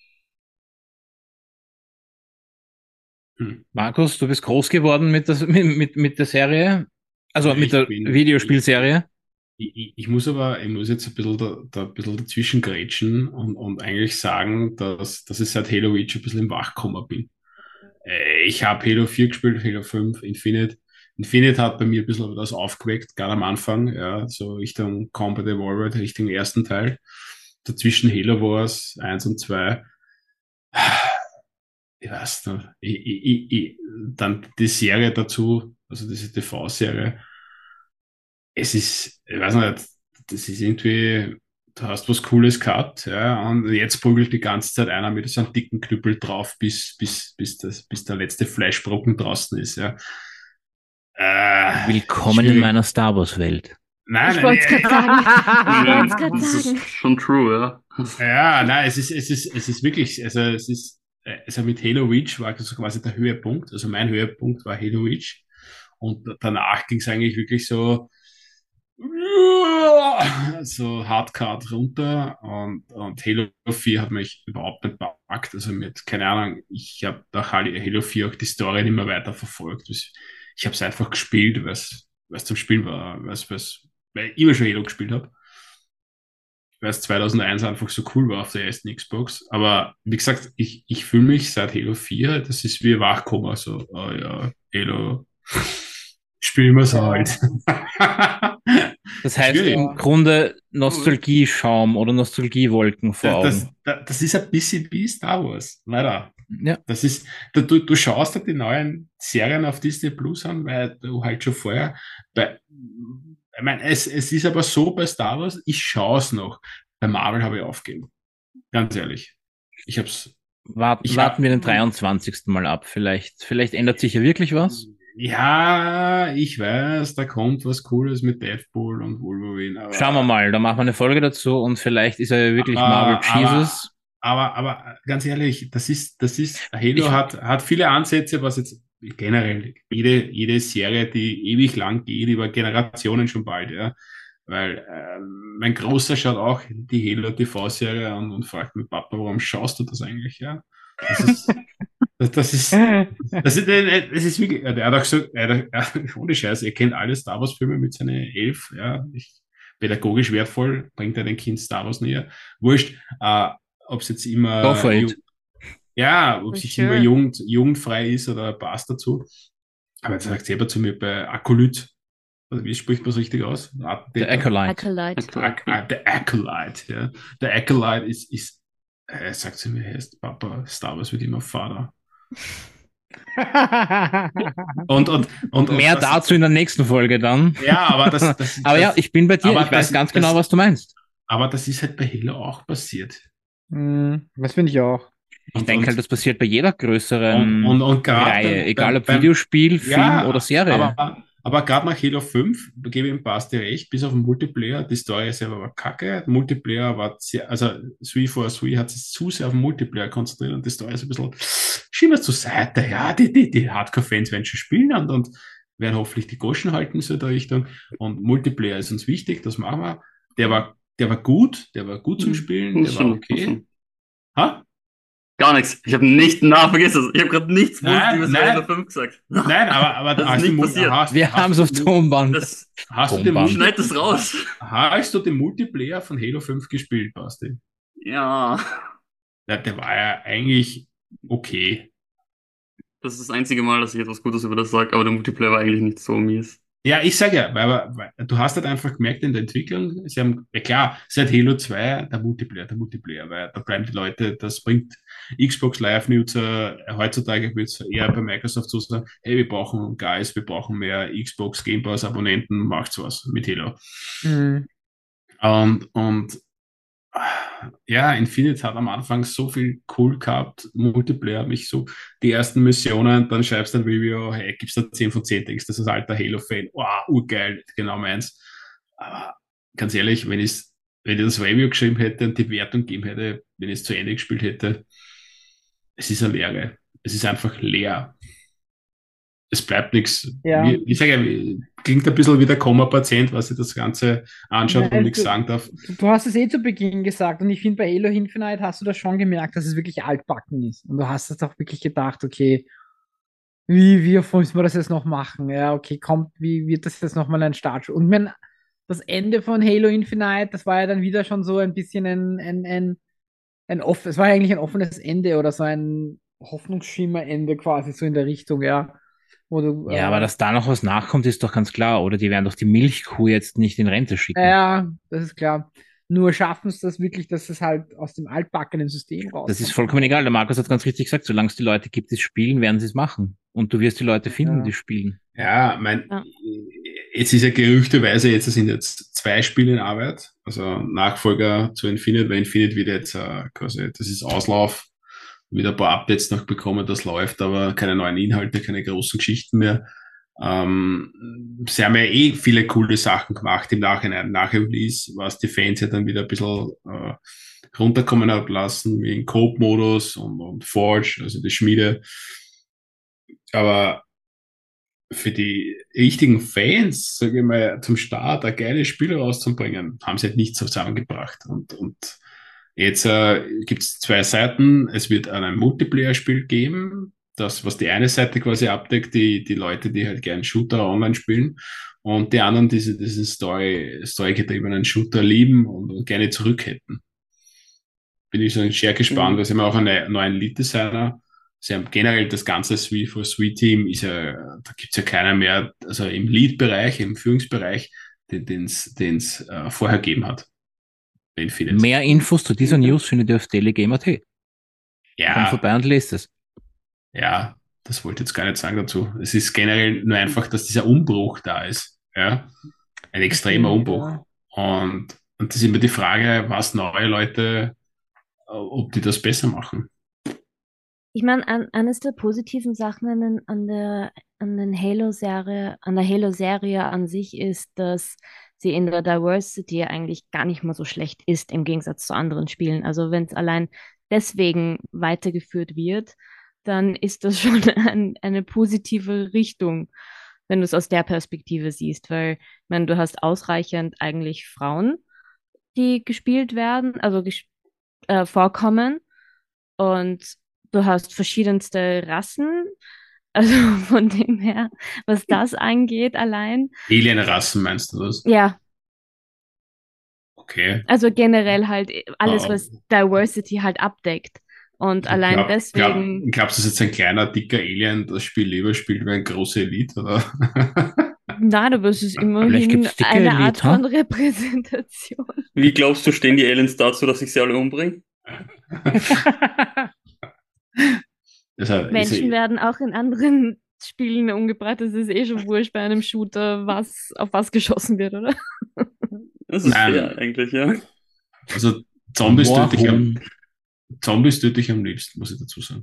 Markus, du bist groß geworden mit der Serie, also mit der Videospielserie. Ich muss jetzt ein bisschen ein bisschen dazwischen grätschen und eigentlich sagen, dass ich seit Halo Reach ein bisschen im Wachkoma bin. Ich habe Halo 4 gespielt, Halo 5, Infinite. Infinite hat bei mir ein bisschen das aufgeweckt, gerade am Anfang, ja, so Richtung Combat Evolved, Richtung ersten Teil. Dazwischen Halo Wars 1 und 2. Ich weiß nicht. Dann die Serie dazu, also diese TV-Serie. Ich weiß nicht, das ist irgendwie, du hast was Cooles gehabt, ja, und jetzt prügelt die ganze Zeit einer mit so einem dicken Knüppel drauf, bis der letzte Fleischbrocken draußen ist, ja. Willkommen in meiner Star Wars Welt. Nein, Ich wollte es gerade Das sagen. ist schon true, ja. Ja, nein, es ist wirklich, also mit Halo Reach war so quasi der Höhepunkt, also mein Höhepunkt war Halo Reach und danach ging es eigentlich wirklich so hardcore runter und Halo 4 hat mich überhaupt nicht gepackt, also keine Ahnung, ich habe nach Halo 4 auch die Story nicht mehr weiter verfolgt, ich habe es einfach gespielt, was zum Spielen war, weil ich immer schon Halo gespielt habe, weil es 2001 einfach so cool war auf der ersten Xbox. Aber wie gesagt, ich fühle mich seit Halo 4, das ist wie Wachkoma, so, oh ja, Halo, spielen wir so halt. Das heißt Schwierig. im Grunde, Nostalgieschaum oder Nostalgiewolken vor Augen. Das ist ein bisschen wie Star Wars, leider. Ja. Das ist, du schaust dir die neuen Serien auf Disney Plus an, weil du halt schon vorher, ich meine, es ist aber so bei Star Wars, ich schaue es noch. Bei Marvel habe ich aufgegeben. Ganz ehrlich. Ich hab's. Warten wir den 23. Mal ab. Vielleicht ändert sich ja wirklich was. Ja, ich weiß, da kommt was Cooles mit Deadpool und Wolverine. Aber, Schauen wir mal, da machen wir eine Folge dazu und vielleicht ist er ja wirklich Marvel Jesus. aber ganz ehrlich, Halo hat viele Ansätze, was jetzt generell jede Serie, die ewig lang geht, über Generationen schon bald, ja. Weil mein Großer schaut auch die Halo TV-Serie an und fragt mich, Papa, warum schaust du das eigentlich, ja? Das ist, das ist wirklich, er hat auch gesagt, ohne Scheiß, er kennt alle Star Wars-Filme mit seinen 11, ja, pädagogisch wertvoll, bringt er den Kind Star Wars näher. Wurscht, ob es jetzt Go immer, for it. ob es Sure. immer jugendfrei ist oder passt dazu. Aber er sagt selber zu mir bei Akolyt, also wie spricht man es richtig aus? Der Acolyte. Acolyte. Der Acolyte, ja. Der Acolyte ist er sagt zu mir, er ist Papa, Star Wars wird immer Vater. Und Mehr das, dazu in der nächsten Folge dann. Ja, aber Aber ja, ich bin bei dir. aber Ich weiß das- ganz das- genau, was du meinst. aber das ist halt bei Halo auch passiert. Das finde ich auch. Ich denke halt, das passiert bei jeder größeren und gerade Reihe, egal ob beim- Videospiel, Film Ja, oder Serie. aber gerade nach Halo 5, gebe ich ihm passt dir recht, bis auf den Multiplayer, die Story selber war kacke, der Multiplayer war sehr, also 343 hat sich zu sehr auf den Multiplayer konzentriert und die Story ist ein bisschen schieben wir zur Seite, ja, die Hardcore-Fans werden schon spielen und werden hoffentlich die Goschen halten in so der Richtung und Multiplayer ist uns wichtig, das machen wir. Der war gut zum Spielen, der war okay. Ha? Gar nichts. Ich habe nicht, vergiss das. Ich habe gerade nichts Nein, Positives über nein. Halo 5 gesagt. Nein, aber Das ist hast nicht du Mu- passiert. hast- Wir hast haben es du auf Mu- Tonband. Das Hast du den Tonband. Multi- schneid das raus. Hast du den Multiplayer von Halo 5 gespielt, Basti? Ja. Ja, der war ja eigentlich okay. Das ist das einzige Mal, dass ich etwas Gutes über das sage, aber der Multiplayer war eigentlich nicht so mies. Ja, ich sage ja, weil du hast halt einfach gemerkt in der Entwicklung, sie haben, ja klar, seit Halo 2 der Multiplayer, weil da bleiben die Leute, das bringt Xbox Live-Nutzer, heutzutage wird es eher bei Microsoft so sagen, hey, wir brauchen Guys, wir brauchen mehr Xbox Game Pass Abonnenten, macht's was mit Halo. Mhm. Und ja, Infinite hat am Anfang so viel cool gehabt, Multiplayer, mich so, die ersten Missionen, dann schreibst du ein Review, hey, gibst du 10 von 10 Text, das ist alter Halo-Fan, wow, urgeil, genau meins. Aber ganz ehrlich, wenn ich das Review geschrieben hätte und die Wertung gegeben hätte, wenn ich es zu Ende gespielt hätte, es ist eine Leere. Es ist einfach leer. Es bleibt nichts. Ja. Ich sage ja, klingt ein bisschen wie der Koma-Patient, was sich das Ganze anschaut Nein, und nichts du- sagen darf. Du hast es zu Beginn gesagt und ich finde, bei Halo Infinite hast du das schon gemerkt, dass es wirklich altbacken ist. Und du hast es auch wirklich gedacht, okay, wie oft müssen wir das jetzt noch machen? Ja, okay, kommt, wie wird das jetzt nochmal ein Start? Und wenn das Ende von Halo Infinite, das war ja dann wieder schon so ein bisschen es war ja eigentlich ein offenes Ende oder so ein Hoffnungsschimmer-Ende quasi so in der Richtung, ja. Wo du, Ja, aber dass da noch was nachkommt, ist doch ganz klar. Oder die werden doch die Milchkuh jetzt nicht in Rente schicken. ja, das ist klar. Nur schaffen es das wirklich, dass es halt aus dem altbackenen System rauskommt. Das ist vollkommen egal. Der Markus hat ganz richtig gesagt, solange es die Leute gibt, die es spielen, werden sie es machen. Und du wirst die Leute finden, Ja. die spielen. Ja, Ja. jetzt ist ja gerüchteweise, jetzt sind jetzt 2 Spiele in Arbeit, also Nachfolger zu Infinite, weil Infinite wird jetzt quasi, das ist Auslauf, wieder ein paar Updates noch bekommen, das läuft, aber keine neuen Inhalte, keine großen Geschichten mehr. Sie haben ja viele coole Sachen gemacht im Nachhinein, nach Release, was die Fans ja dann wieder ein bisschen runterkommen hat lassen, wie in Coop-Modus und Forge, also die Schmiede. Aber für die richtigen Fans, sage ich mal, zum Start ein geiles Spiel rauszubringen, haben sie halt nicht zusammengebracht. Und jetzt gibt es 2 Seiten. Es wird ein Multiplayer-Spiel geben, das, was die eine Seite quasi abdeckt, die Leute, die halt gern Shooter online spielen, und die anderen, diesen Story-getriebenen Shooter lieben und gerne zurück hätten. Bin ich so sehr gespannt, weil sie haben auch einen neuen Lead-Designer. Sie haben generell das ganze 343-Team ist ja, da gibt es ja keiner mehr, also im Lead-Bereich, im Führungsbereich, den es vorher gegeben hat. Infinite. Mehr Infos zu dieser News findet ihr auf dailygamer.at. Kommt Ja, vorbei und lest es. ja, das wollte ich jetzt gar nicht sagen dazu. Es ist generell nur einfach, dass dieser Umbruch da ist. Ja, ein extremer Stimmt, Umbruch. ja. Und das ist immer die Frage, was neue Leute, ob die das besser machen. Ich meine, eines der positiven Sachen an den Halo-Serie, an der Halo-Serie an sich ist, dass sie in der Diversity eigentlich gar nicht mal so schlecht ist im Gegensatz zu anderen Spielen. Also wenn es allein deswegen weitergeführt wird, dann ist das schon eine positive Richtung, wenn du es aus der Perspektive siehst, weil, ich meine, du hast ausreichend eigentlich Frauen, die gespielt werden, also vorkommen. Und du hast verschiedenste Rassen. Also von dem her, was das angeht, allein. Alien-Rassen meinst du das? Ja, Okay. also generell halt alles, Oh, was Diversity halt abdeckt. Und allein deswegen, glaubst du, dass jetzt ein kleiner, dicker Alien das Spiel lieber spielt wie ein großer Elite, oder? nein, aber es ist Vielleicht immerhin gibt's dicke eine Art Elite, von Repräsentation. Wie glaubst du, stehen die Aliens dazu, dass ich sie alle umbringe? Also, Menschen werden auch in anderen Spielen umgebracht. Das ist eh schon wurscht bei einem Shooter, was auf was geschossen wird, oder? Das ist Nein. fair eigentlich, ja. also Zombies Warum? töte ich am liebsten, muss ich dazu sagen.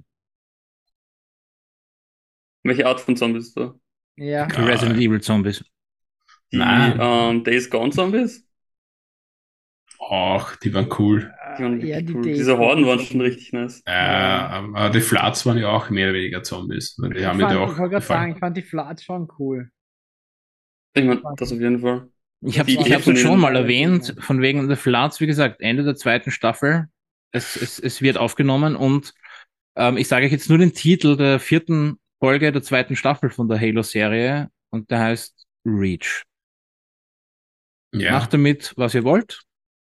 Welche Art von Zombies ist da? Ja. Die Resident Evil Zombies. Die Nein. Days Gone Zombies? Ach, die waren cool. Die waren Ja, wirklich die cool. Days Diese Horden Gone waren sind schon richtig nice. Aber die Floods waren ja auch mehr oder weniger Zombies. Weil die Ich haben mir fand, da ich auch wollte gerade gefallen. sagen, ich fand die Floods schon cool. Ich meine, das auf jeden Fall. Ich Das habe Die- ich die hab's jetzt schon Ebenen- mal erwähnt, von wegen The Floods, wie gesagt, Ende der zweiten Staffel. Es wird aufgenommen und ich sage euch jetzt nur den Titel der 4. Folge der 2. Staffel von der Halo-Serie und der heißt Reach. Ja. Macht damit, was ihr wollt.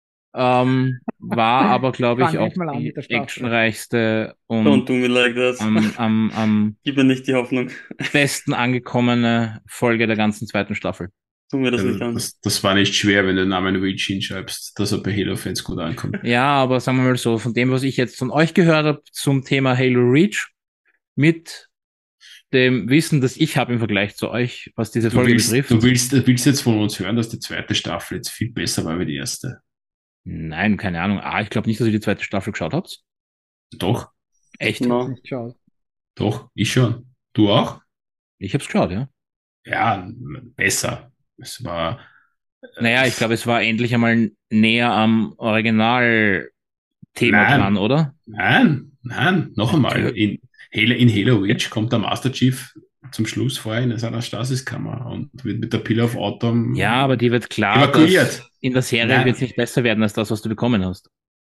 War aber, glaube ich, Fang auch nicht mal an die mit der Staffel. actionreichste Don't und do me like that. am Gib mir nicht die Hoffnung. besten angekommene Folge der ganzen 2. Staffel. Tu mir das nicht Also, an. das war nicht schwer, wenn du den Namen Reach hinschreibst, dass er bei Halo-Fans gut ankommt. Ja, aber sagen wir mal so, von dem, was ich jetzt von euch gehört habe zum Thema Halo Reach, mit dem Wissen, das ich habe im Vergleich zu euch, was diese Folge betrifft. Du willst jetzt von uns hören, dass die 2. Staffel jetzt viel besser war wie die 1. Nein, keine Ahnung. Ich glaube nicht, dass ihr die 2. Staffel geschaut habt. Doch, Echt? No. Nicht geschaut. doch, ich schon. Du auch? Ich hab's geschaut, ja. Ja, besser. Es war. Naja, ich glaube, es war endlich einmal näher am Originalthema Nein. dran, oder? Nein, noch einmal. In Halo Reach kommt der Master Chief zum Schluss vor in seiner Stasiskammer und wird mit der Pill of Autumn Ja, aber die wird klar, evakuiert. dass in der Serie Nein. wird es nicht besser werden als das, was du bekommen hast.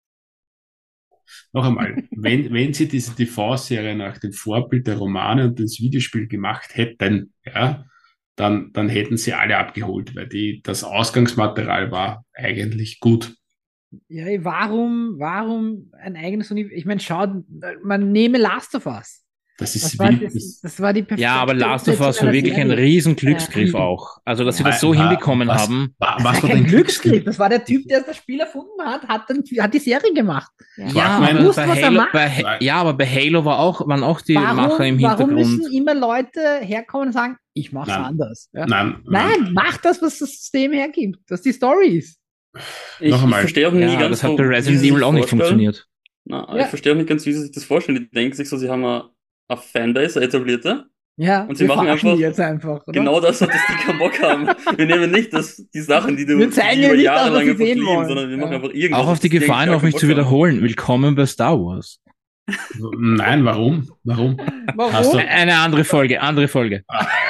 Noch einmal, wenn sie diese TV-Serie nach dem Vorbild der Romane und des Videospiels gemacht hätten, ja, dann hätten sie alle abgeholt, weil das Ausgangsmaterial war eigentlich gut. Ja, warum ein eigenes Universum? Ich meine, schaut, man nehme Last of Us. Das ist Das war, wie, das war die perfekte Ja, aber Last of Us Umsetzung war einer wirklich ein Serie. riesen Glücksgriff Ja. auch. Also, dass sie War- das so war- hinbekommen was- haben. was Das war war kein denn Glücksgriff, das war der Typ, der das Spiel erfunden hat die Serie gemacht. Ja, Quackman- aber Wusst, bei was er Halo, macht? aber bei Halo waren auch die Macher im Warum Hintergrund. müssen immer Leute herkommen und sagen, ich mach's Nein. anders? Ja? Nein, Mach das, was das System hergibt, das die Story ist. Ich Noch einmal. verstehe auch nie Ja, ganz, das hat so, bei wie Resident sie sich Evil auch nicht vorstellen. funktioniert. Na, Ja. ich verstehe auch nicht ganz, wie sie sich das vorstellen. Die denken sich so, sie haben eine Fanbase, eine etablierte. Ja, Und sie wir machen verarschen einfach die jetzt einfach. Oder? Genau das, was die keinen Bock haben. Wir nehmen nicht die Sachen, die Wir zeigen die ja über nicht Jahre das, was lang sie einfach sehen lieben, wollen. sondern wir machen Ja. einfach irgendwas. Auch auf die auf das Gefahr hin, gar auf keinen mich zu Bock haben. wiederholen. Willkommen bei Star Wars. Nein, warum? Warum? Hast du- Eine andere Folge. Andere Folge.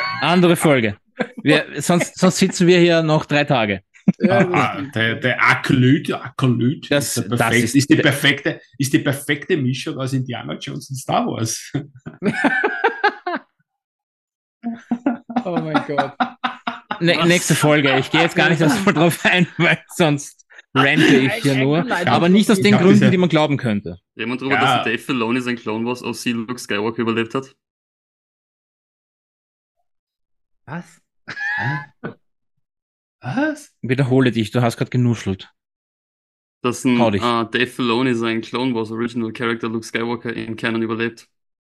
Sonst sitzen wir hier noch 3 Tage. Ja, das Der Akolyt Das- ist, das ist- ist die perfekte Mischung aus Indiana Jones und Star Wars. oh mein Gott. Nächste Folge. Ich gehe jetzt gar nicht erst mal drauf ein, weil sonst rente ich hier nur. Aber nicht aus den hab Gründen, diese- die man glauben könnte. Jemand darüber, Ja. dass Dave Filoni sein Clone Wars OC Luke Skywalker überlebt hat? Was? Was? Wiederhole dich, du hast gerade genuschelt. dass Trau ein dich. Dave Filoni sein Clone Wars Original Character Luke Skywalker in Canon überlebt.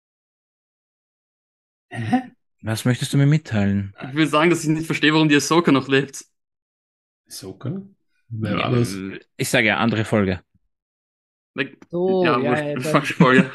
Hä? Was möchtest du mir mitteilen? Ich will sagen, dass ich nicht verstehe, warum die Ahsoka noch lebt. Ahsoka? Wer war das? Ich sage ja, andere Folge. Like, So, ja, ja, wurscht. ja, Fuck Spoiler.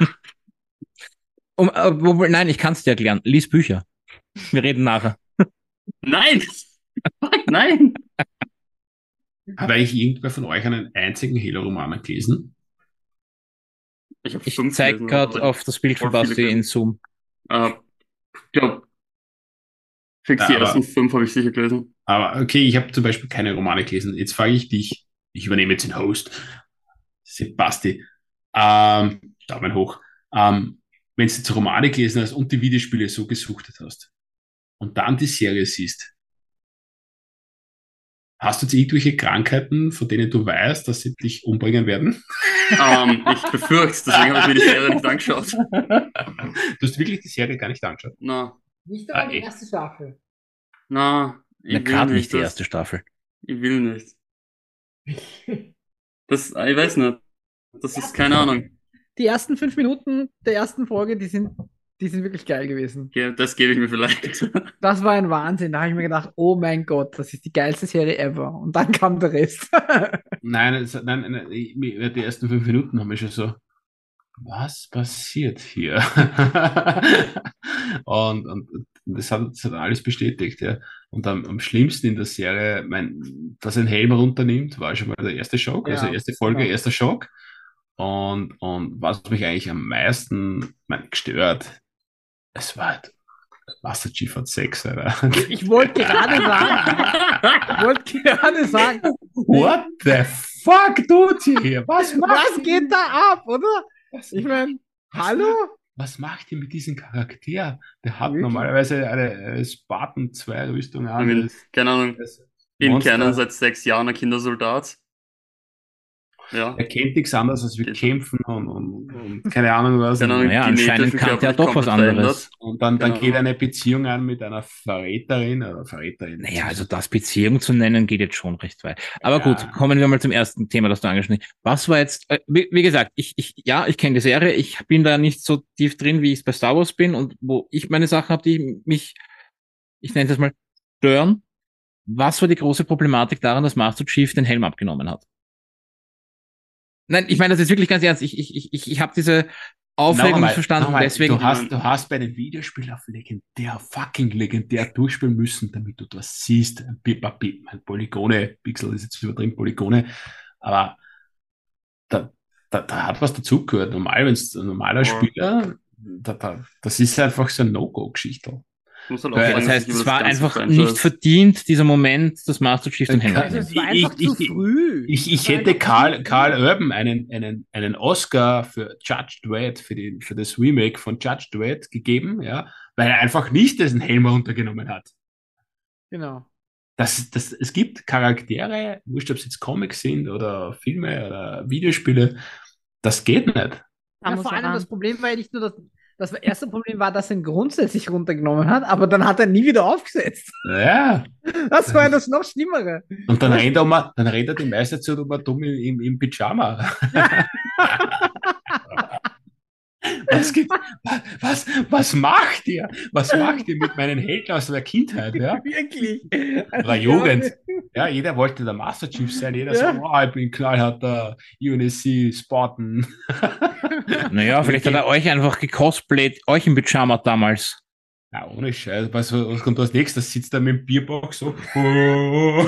Nein, ich kann es dir erklären. Lies Bücher. Wir reden nachher. Nein! Fuck, nein! Hat eigentlich irgendwer von euch einen einzigen Halo-Roman gelesen? Ich habe Ich 5 zeige gelesen, gerade aber auf das Bild von voll viele Basti in gelesen. Zoom. Ich glaube, fix die Ja, ersten 5 habe ich sicher gelesen. Aber okay, ich habe zum Beispiel keine Romane gelesen. Jetzt frage ich dich, ich übernehme jetzt den Host, Sebasti. Daumen hoch. Wenn du jetzt Romane gelesen hast und die Videospiele so gesuchtet hast und dann die Serie siehst, hast du jetzt irgendwelche Krankheiten, von denen du weißt, dass sie dich umbringen werden? Ich befürchte, deswegen habe ich mir die Serie nicht angeschaut. Du hast wirklich die Serie gar nicht angeschaut. Na, Nicht einmal die echt? erste Staffel. na, Na, ich will gerade nicht nicht. die erste Staffel. Ich will nicht. Ich weiß nicht. Das ist keine Ahnung. Die ersten 5 Minuten der ersten Folge, die sind wirklich geil gewesen. Ja, das gebe ich mir vielleicht. Das war ein Wahnsinn. Da habe ich mir gedacht, oh mein Gott, das ist die geilste Serie ever. Und dann kam der Rest. Nein, die ersten 5 Minuten haben wir schon so, was passiert hier? und das hat alles bestätigt, ja. Und am schlimmsten in der Serie, dass ein Helm runternimmt, war schon mal der erste Schock, also Ja, erste Folge, genau. erster Schock. Und was mich eigentlich am meisten gestört, es war halt, Master Chief hat Sex, Alter. Ich wollte gerade sagen, What the fuck tut ihr hier? Was was geht da ab, oder? Ich meine, hallo? Was macht ihr mit diesem Charakter? Der hat Wirklich? normalerweise eine Spartan 2 Rüstung I an. mean, keine Ahnung. Das In Monster. Canon seit 6 Jahren ein Kindersoldat. Ja. Er kennt nichts anderes als wir Geht kämpfen und keine Ahnung was. Keine Ahnung, Naja, anscheinend genetisch kann der körperlich doch was komplett anderes. verändert. Und dann Genau. geht er eine Beziehung an mit einer Verräterin oder Verräterin. Naja, also das Beziehung zu nennen geht jetzt schon recht weit. Aber Ja. gut, kommen wir mal zum ersten Thema, das du angeschnitten hast. Was war jetzt, wie gesagt, ich kenne die Serie, ich bin da nicht so tief drin, wie ich es bei Star Wars bin und wo ich meine Sachen habe, die mich, ich nenne es mal, stören. Was war die große Problematik daran, dass Master Chief den Helm abgenommen hat? Nein, ich meine das ist wirklich ganz ernst. Ich habe diese Aufregung nicht verstanden, Nochmal, deswegen. du hast bei dem Videospiel auf fucking legendär durchspielen müssen, damit du das siehst. Polygone, Pixel ist jetzt übertrieben, Polygone, aber da hat was dazugehört. Normal, wenn es ein normaler Ja. Spieler, das ist einfach so eine No-Go-Geschichte. Muss halt auch Das sagen, heißt, dass ich es über war das ganze einfach Franchise- nicht verdient, dieser Moment, dass Master Chief den Helm Also abnimmt. Es war einfach zu früh. Ich hätte Karl Urban einen Oscar für Judge Dredd, für das Remake von Judge Dredd gegeben, ja, weil er einfach nicht diesen Helm runtergenommen hat. Genau. Es gibt Charaktere, wurscht, ob es jetzt Comics sind oder Filme oder Videospiele, das geht nicht. Da Ja, muss vor er allem ran. das Problem war ja nicht nur, das erste Problem war, dass er ihn grundsätzlich runtergenommen hat, aber dann hat er nie wieder aufgesetzt. Ja. Das war ja das noch Schlimmere. Und dann rennt er die meiste Zeit immer dumm im Pyjama. Was macht ihr? Was macht ihr mit meinen Helden aus der Kindheit? Ja? Wirklich. Oder Jugend. Ja, jeder wollte der Master Chief sein. Jeder Ja. so, oh, ich bin knallharter UNSC Spartan. Naja, vielleicht hat er euch einfach gecosplayt, euch im Pyjama damals. Ja, ohne Scheiß. Was kommt als nächstes? Sitzt er mit dem Bierbox so. Oh.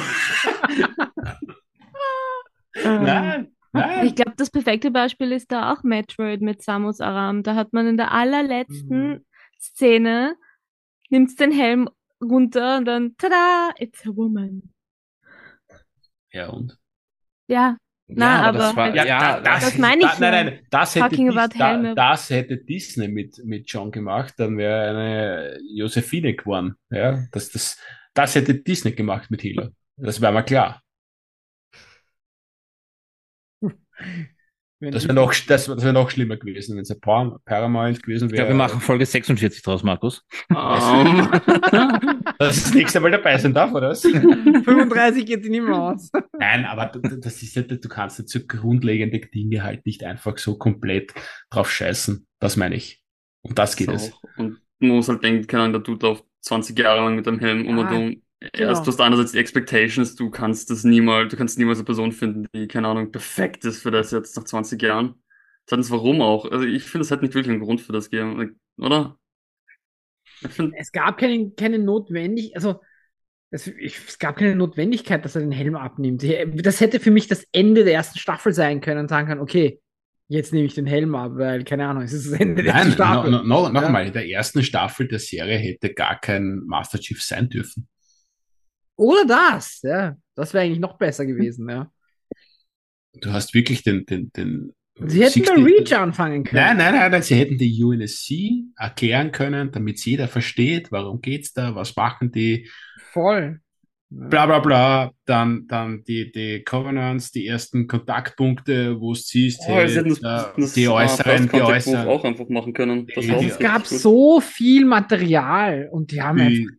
Nein, Ich glaube, das perfekte Beispiel ist da auch Metroid mit Samus Aram. Da hat man in der allerletzten Szene, nimmt den Helm runter und dann, tada, it's a woman. Ja, und? Ja, na, aber das war, halt- ja, das meine ich ja. Nein, das hätte, Talking about Helme. das hätte Disney mit John gemacht, dann wäre eine Josephine geworden. Ja, das hätte Disney gemacht mit Hilo. Das wäre mal klar. Das wär noch schlimmer gewesen, wenn es ein Paramount gewesen Ich glaube, wäre. wir machen Folge 46 draus, Markus. Dass ich das nächste Mal dabei sein darf, oder was? 35 geht sie nicht mehr aus. Nein, aber das ist ja, du kannst jetzt so grundlegende Dinge halt nicht einfach so komplett drauf scheißen. Das meine ich. Um das geht es. Und man muss halt denken, keine Ahnung, der tut auf 20 Jahre lang mit dem Helm um und um. Erst du hast einerseits die Expectations, du kannst niemals eine Person finden, die, keine Ahnung, perfekt ist für das jetzt nach 20 Jahren. Zweitens, warum auch? Also ich finde, es hat nicht wirklich einen Grund für das Game, oder? Es gab keine Notwendigkeit, also es gab keine Notwendigkeit, dass er den Helm abnimmt. Das hätte für mich das Ende der ersten Staffel sein können und sagen kann, okay, jetzt nehme ich den Helm ab, weil, keine Ahnung, es ist das Ende der ersten Nein, Staffel. nochmal, in der ersten Staffel der Serie hätte gar kein Master Chief sein dürfen. Oder das, ja. Das wäre eigentlich noch besser gewesen, ja. Du hast wirklich den Sie hätten bei Reach anfangen können. Nein, sie hätten die UNSC erklären können, damit jeder versteht, warum geht's da, was machen die, Voll. bla bla bla, dann die Covenants, die ersten Kontaktpunkte, wo es siehst, sie hätten das die äußeren, auch einfach machen können. Es gab so viel Material und die haben einfach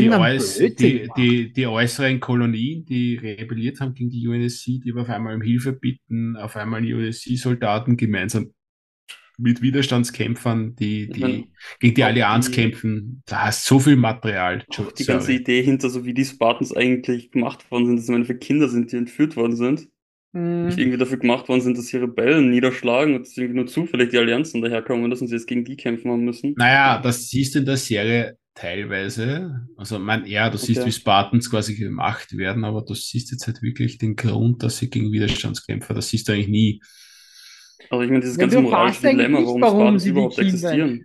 die äußeren Kolonien, die rebelliert haben gegen die UNSC, die auf einmal um Hilfe bitten, auf einmal UNSC-Soldaten gemeinsam mit Widerstandskämpfern, die gegen die Allianz kämpfen. Da hast so viel Material. Auch die ganze Idee hinter, so wie die Spartans eigentlich gemacht worden sind, dass sie für Kinder sind, die entführt worden sind. Nicht irgendwie dafür gemacht worden sind, dass sie Rebellen niederschlagen und dass irgendwie nur zufällig die Allianzen daherkommen und dass sie jetzt gegen die kämpfen haben müssen. Naja, das siehst du in der Serie teilweise. Also, du siehst, wie Spartans quasi gemacht werden, aber du siehst jetzt halt wirklich den Grund, dass sie gegen Widerstandskämpfer, das siehst du eigentlich nie. Also ich meine, dieses ganze moralische Dilemma, warum Spartans überhaupt existieren.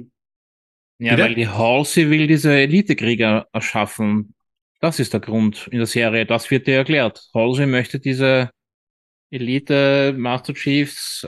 Ja, weil die Halsey will diese Elitekrieger erschaffen. Das ist der Grund in der Serie. Das wird dir erklärt. Halsey möchte diese Elite Master Chiefs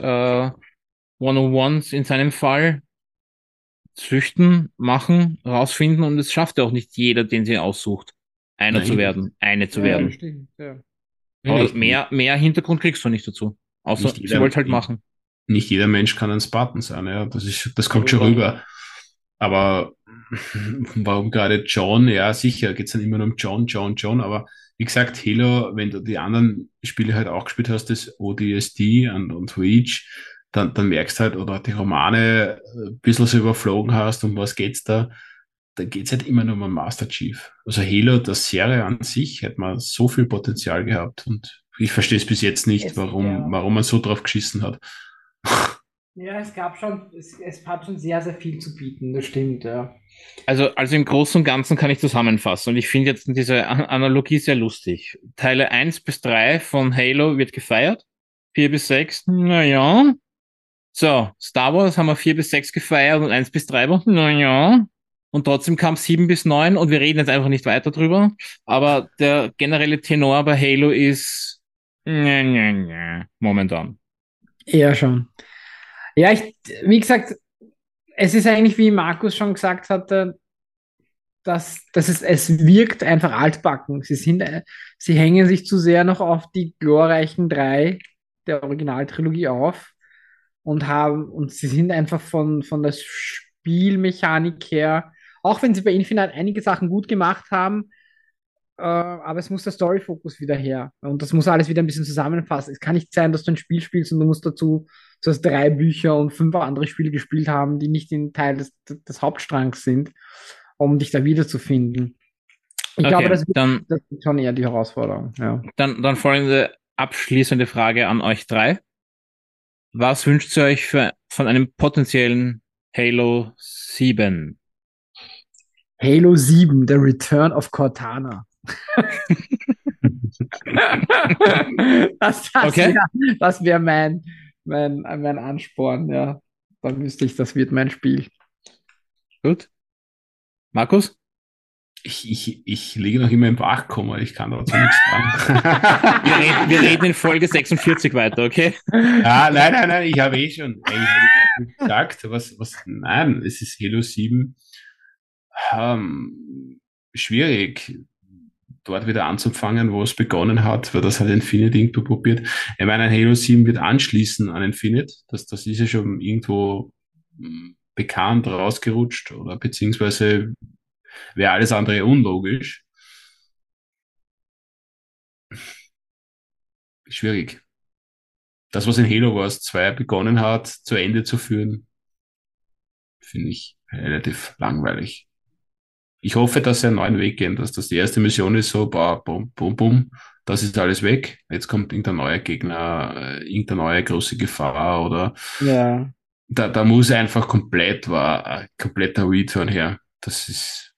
101s in seinem Fall züchten, machen, rausfinden und es schafft ja auch nicht jeder, den sie aussucht, eine zu werden. Stimmt, ja. Aber mehr Hintergrund kriegst du nicht dazu. Außer sie wollte halt machen. Nicht jeder Mensch kann ein Spartan sein, ja. Das kommt schon rüber. Aber warum gerade John? Ja, sicher, geht es dann immer nur um John, aber wie gesagt, Halo, wenn du die anderen Spiele halt auch gespielt hast, das ODST und Reach, dann merkst halt, oder die Romane ein bisschen so überflogen hast, um was geht's da, dann geht's halt immer nur um Master Chief. Also Halo, das Serie an sich, hätte man so viel Potenzial gehabt und ich verstehe es bis jetzt nicht, warum man so drauf geschissen hat. Ja, es hat schon sehr, sehr viel zu bieten, das stimmt, ja. Also im Großen und Ganzen kann ich zusammenfassen und ich finde jetzt diese Analogie sehr lustig. Teile 1 bis 3 von Halo wird gefeiert, 4 bis 6, naja. So, Star Wars haben wir 4 bis 6 gefeiert und 1 bis 3 war, naja. Und trotzdem kam 7 bis 9 und wir reden jetzt einfach nicht weiter drüber. Aber der generelle Tenor bei Halo ist momentan. Ja, schon. Ja, wie gesagt, es ist eigentlich, wie Markus schon gesagt hatte, es wirkt einfach altbacken. Sie hängen sich zu sehr noch auf die glorreichen 3 der Originaltrilogie auf und sie sind einfach von der Spielmechanik her, auch wenn sie bei Infinite einige Sachen gut gemacht haben, aber es muss der Story-Fokus wieder her. Und das muss alles wieder ein bisschen zusammenfassen. Es kann nicht sein, dass du ein Spiel spielst und du musst dazu zuerst 3 Bücher und 5 andere Spiele gespielt haben, die nicht in Teil des Hauptstrangs sind, um dich da wiederzufinden. Ich glaube, das ist schon eher die Herausforderung. Ja. Dann folgende abschließende Frage an euch 3. Was wünscht ihr euch von einem potenziellen Halo 7? Halo 7, The Return of Cortana. Das wäre mein Ansporn, ja. Dann wüsste ich, das wird mein Spiel. Gut. Markus? Ich liege noch immer im Wachkoma, ich kann dazu nichts sagen. wir reden in Folge 46 weiter, okay? Ja, nein, ich habe schon gesagt, nein, es ist Halo 7 schwierig. dort wieder anzufangen, wo es begonnen hat, weil das hat Infinite irgendwo probiert. Ich meine, ein Halo 7 wird anschließen an Infinite. Das ist ja schon irgendwo bekannt rausgerutscht oder beziehungsweise wäre alles andere unlogisch. Schwierig. Das, was in Halo Wars 2 begonnen hat, zu Ende zu führen, finde ich relativ langweilig. Ich hoffe, dass sie einen neuen Weg gehen, dass das die erste Mission ist, so, bum, bum, bum, das ist alles weg. Jetzt kommt irgendein neuer Gegner, irgendeine neue große Gefahr oder Ja. da muss einfach ein kompletter Return her. Das ist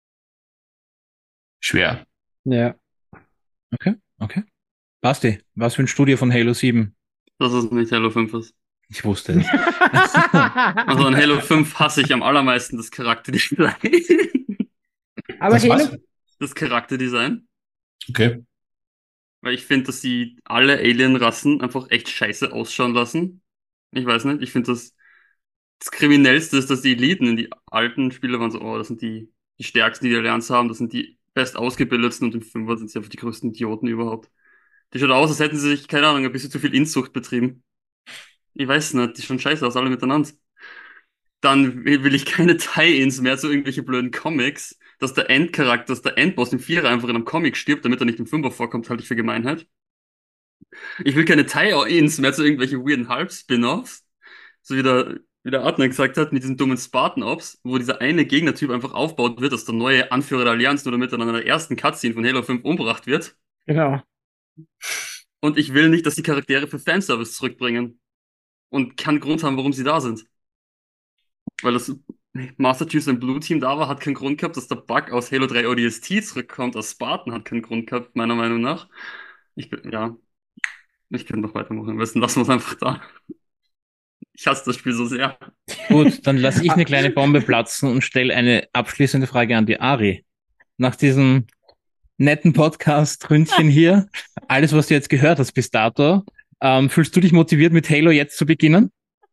schwer. Ja. Okay. Basti, was für ein Studio von Halo 7? Dass es nicht Halo 5 ist. Ich wusste es. Also an Halo 5 hasse ich am allermeisten das Charakterdesign. Aber Das Halo, war's? Das Charakterdesign. Okay. Weil ich finde, dass sie alle Alien-Rassen einfach echt scheiße ausschauen lassen. Ich weiß nicht, ich finde das Kriminellste ist, dass die Eliten in die alten Spiele waren so, oh, das sind die stärksten, die die Allianz haben, das sind die best ausgebildetsten und im Fünfer sind sie einfach die größten Idioten überhaupt. Die schaut aus, als hätten sie sich, keine Ahnung, ein bisschen zu viel Inzucht betrieben. Ich weiß nicht, die schauen scheiße aus, alle miteinander. Dann will ich keine Tie-Ins mehr zu irgendwelche blöden Comics, dass der Endcharakter, dass der Endboss im Vierer einfach in einem Comic stirbt, damit er nicht im Fünfer vorkommt, halte ich für Gemeinheit. Ich will keine Tie-Ins mehr zu irgendwelchen weirden Halb-Spin-Offs. So wie der Adnan gesagt hat, mit diesen dummen Spartan-Ops, wo dieser eine Gegnertyp einfach aufgebaut wird, dass der neue Anführer der Allianz nur damit er an der ersten Cutscene von Halo 5 umgebracht wird. genau. Und ich will nicht, dass die Charaktere für Fanservice zurückbringen. Und keinen Grund haben, warum sie da sind. Weil das Master Chief sein Blue Team da war, hat keinen Grund gehabt, dass der Bug aus Halo 3 ODST zurückkommt. Aus Spartan hat keinen Grund gehabt, meiner Meinung nach. Ich könnte noch weitermachen. Am besten lassen wir es einfach da. Ich hasse das Spiel so sehr. Gut, dann lasse ich eine kleine Bombe platzen und stelle eine abschließende Frage an die Ari. Nach diesem netten Podcast-Ründchen hier, alles, was du jetzt gehört hast bis dato, fühlst du dich motiviert, mit Halo jetzt zu beginnen?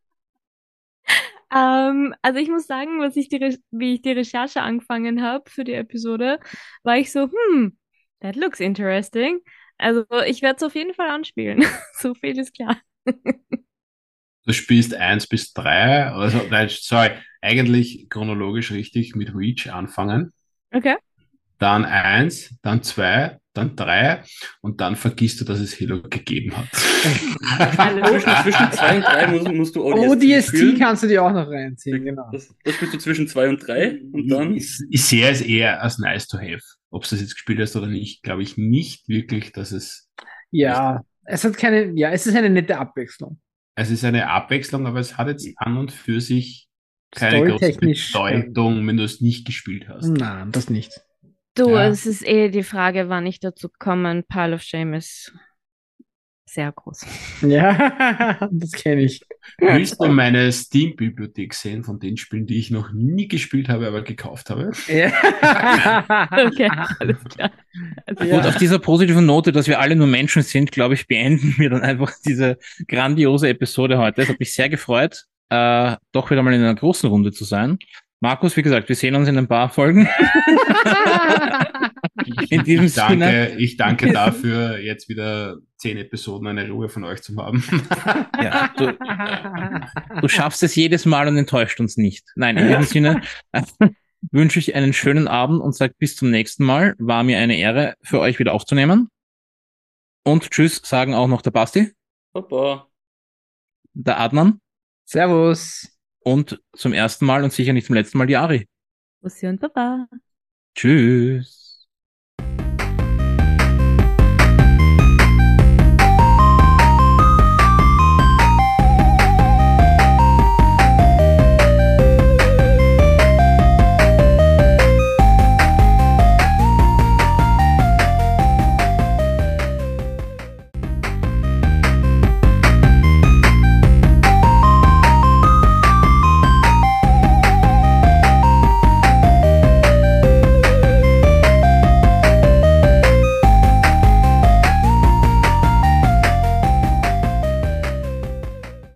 Also ich muss sagen, wie ich die Recherche angefangen habe für die Episode, war ich so, that looks interesting. Also ich werde es auf jeden Fall anspielen. So viel ist klar. Du spielst 1 bis 3, also, nein, sorry, eigentlich chronologisch richtig mit Reach anfangen. Okay. Dann 1, dann 2, dann 3 und dann vergisst du, dass es Halo gegeben hat. Zwischen 2 und 3 musst du ODST spielen. kannst du dir auch noch reinziehen, genau. Das spielst du zwischen 2 und 3 und dann. Ich sehe es eher als nice to have. Ob du das jetzt gespielt hast oder nicht, glaube ich nicht wirklich, dass es. Ja, es ist eine nette Abwechslung. Es ist eine Abwechslung, aber es hat jetzt an und für sich keine große Storytechnisch, Bedeutung, wenn du es nicht gespielt hast. Nein, das nicht. Du, Ja. es ist die Frage, wann ich dazu komme. Pile of Shame ist sehr groß. Ja, das kenne ich. Willst du meine Steam-Bibliothek sehen von den Spielen, die ich noch nie gespielt habe, aber gekauft habe? Ja. Okay, alles klar. Gut, auf dieser positiven Note, dass wir alle nur Menschen sind, glaube ich, beenden wir dann einfach diese grandiose Episode heute. Es hat mich sehr gefreut, doch wieder mal in einer großen Runde zu sein. Markus, wie gesagt, wir sehen uns in ein paar Folgen. In diesem Sinne. Ich danke dafür, jetzt wieder 10 Episoden eine Ruhe von euch zu haben. Ja, du schaffst es jedes Mal und enttäuscht uns nicht. Nein, in diesem Sinne wünsche ich einen schönen Abend und sage bis zum nächsten Mal. War mir eine Ehre, für euch wieder aufzunehmen. Und tschüss sagen auch noch der Basti, Papa. der Adnan Servus. und zum ersten Mal und sicher nicht zum letzten Mal die Ari. Bussi und Baba. Tschüss.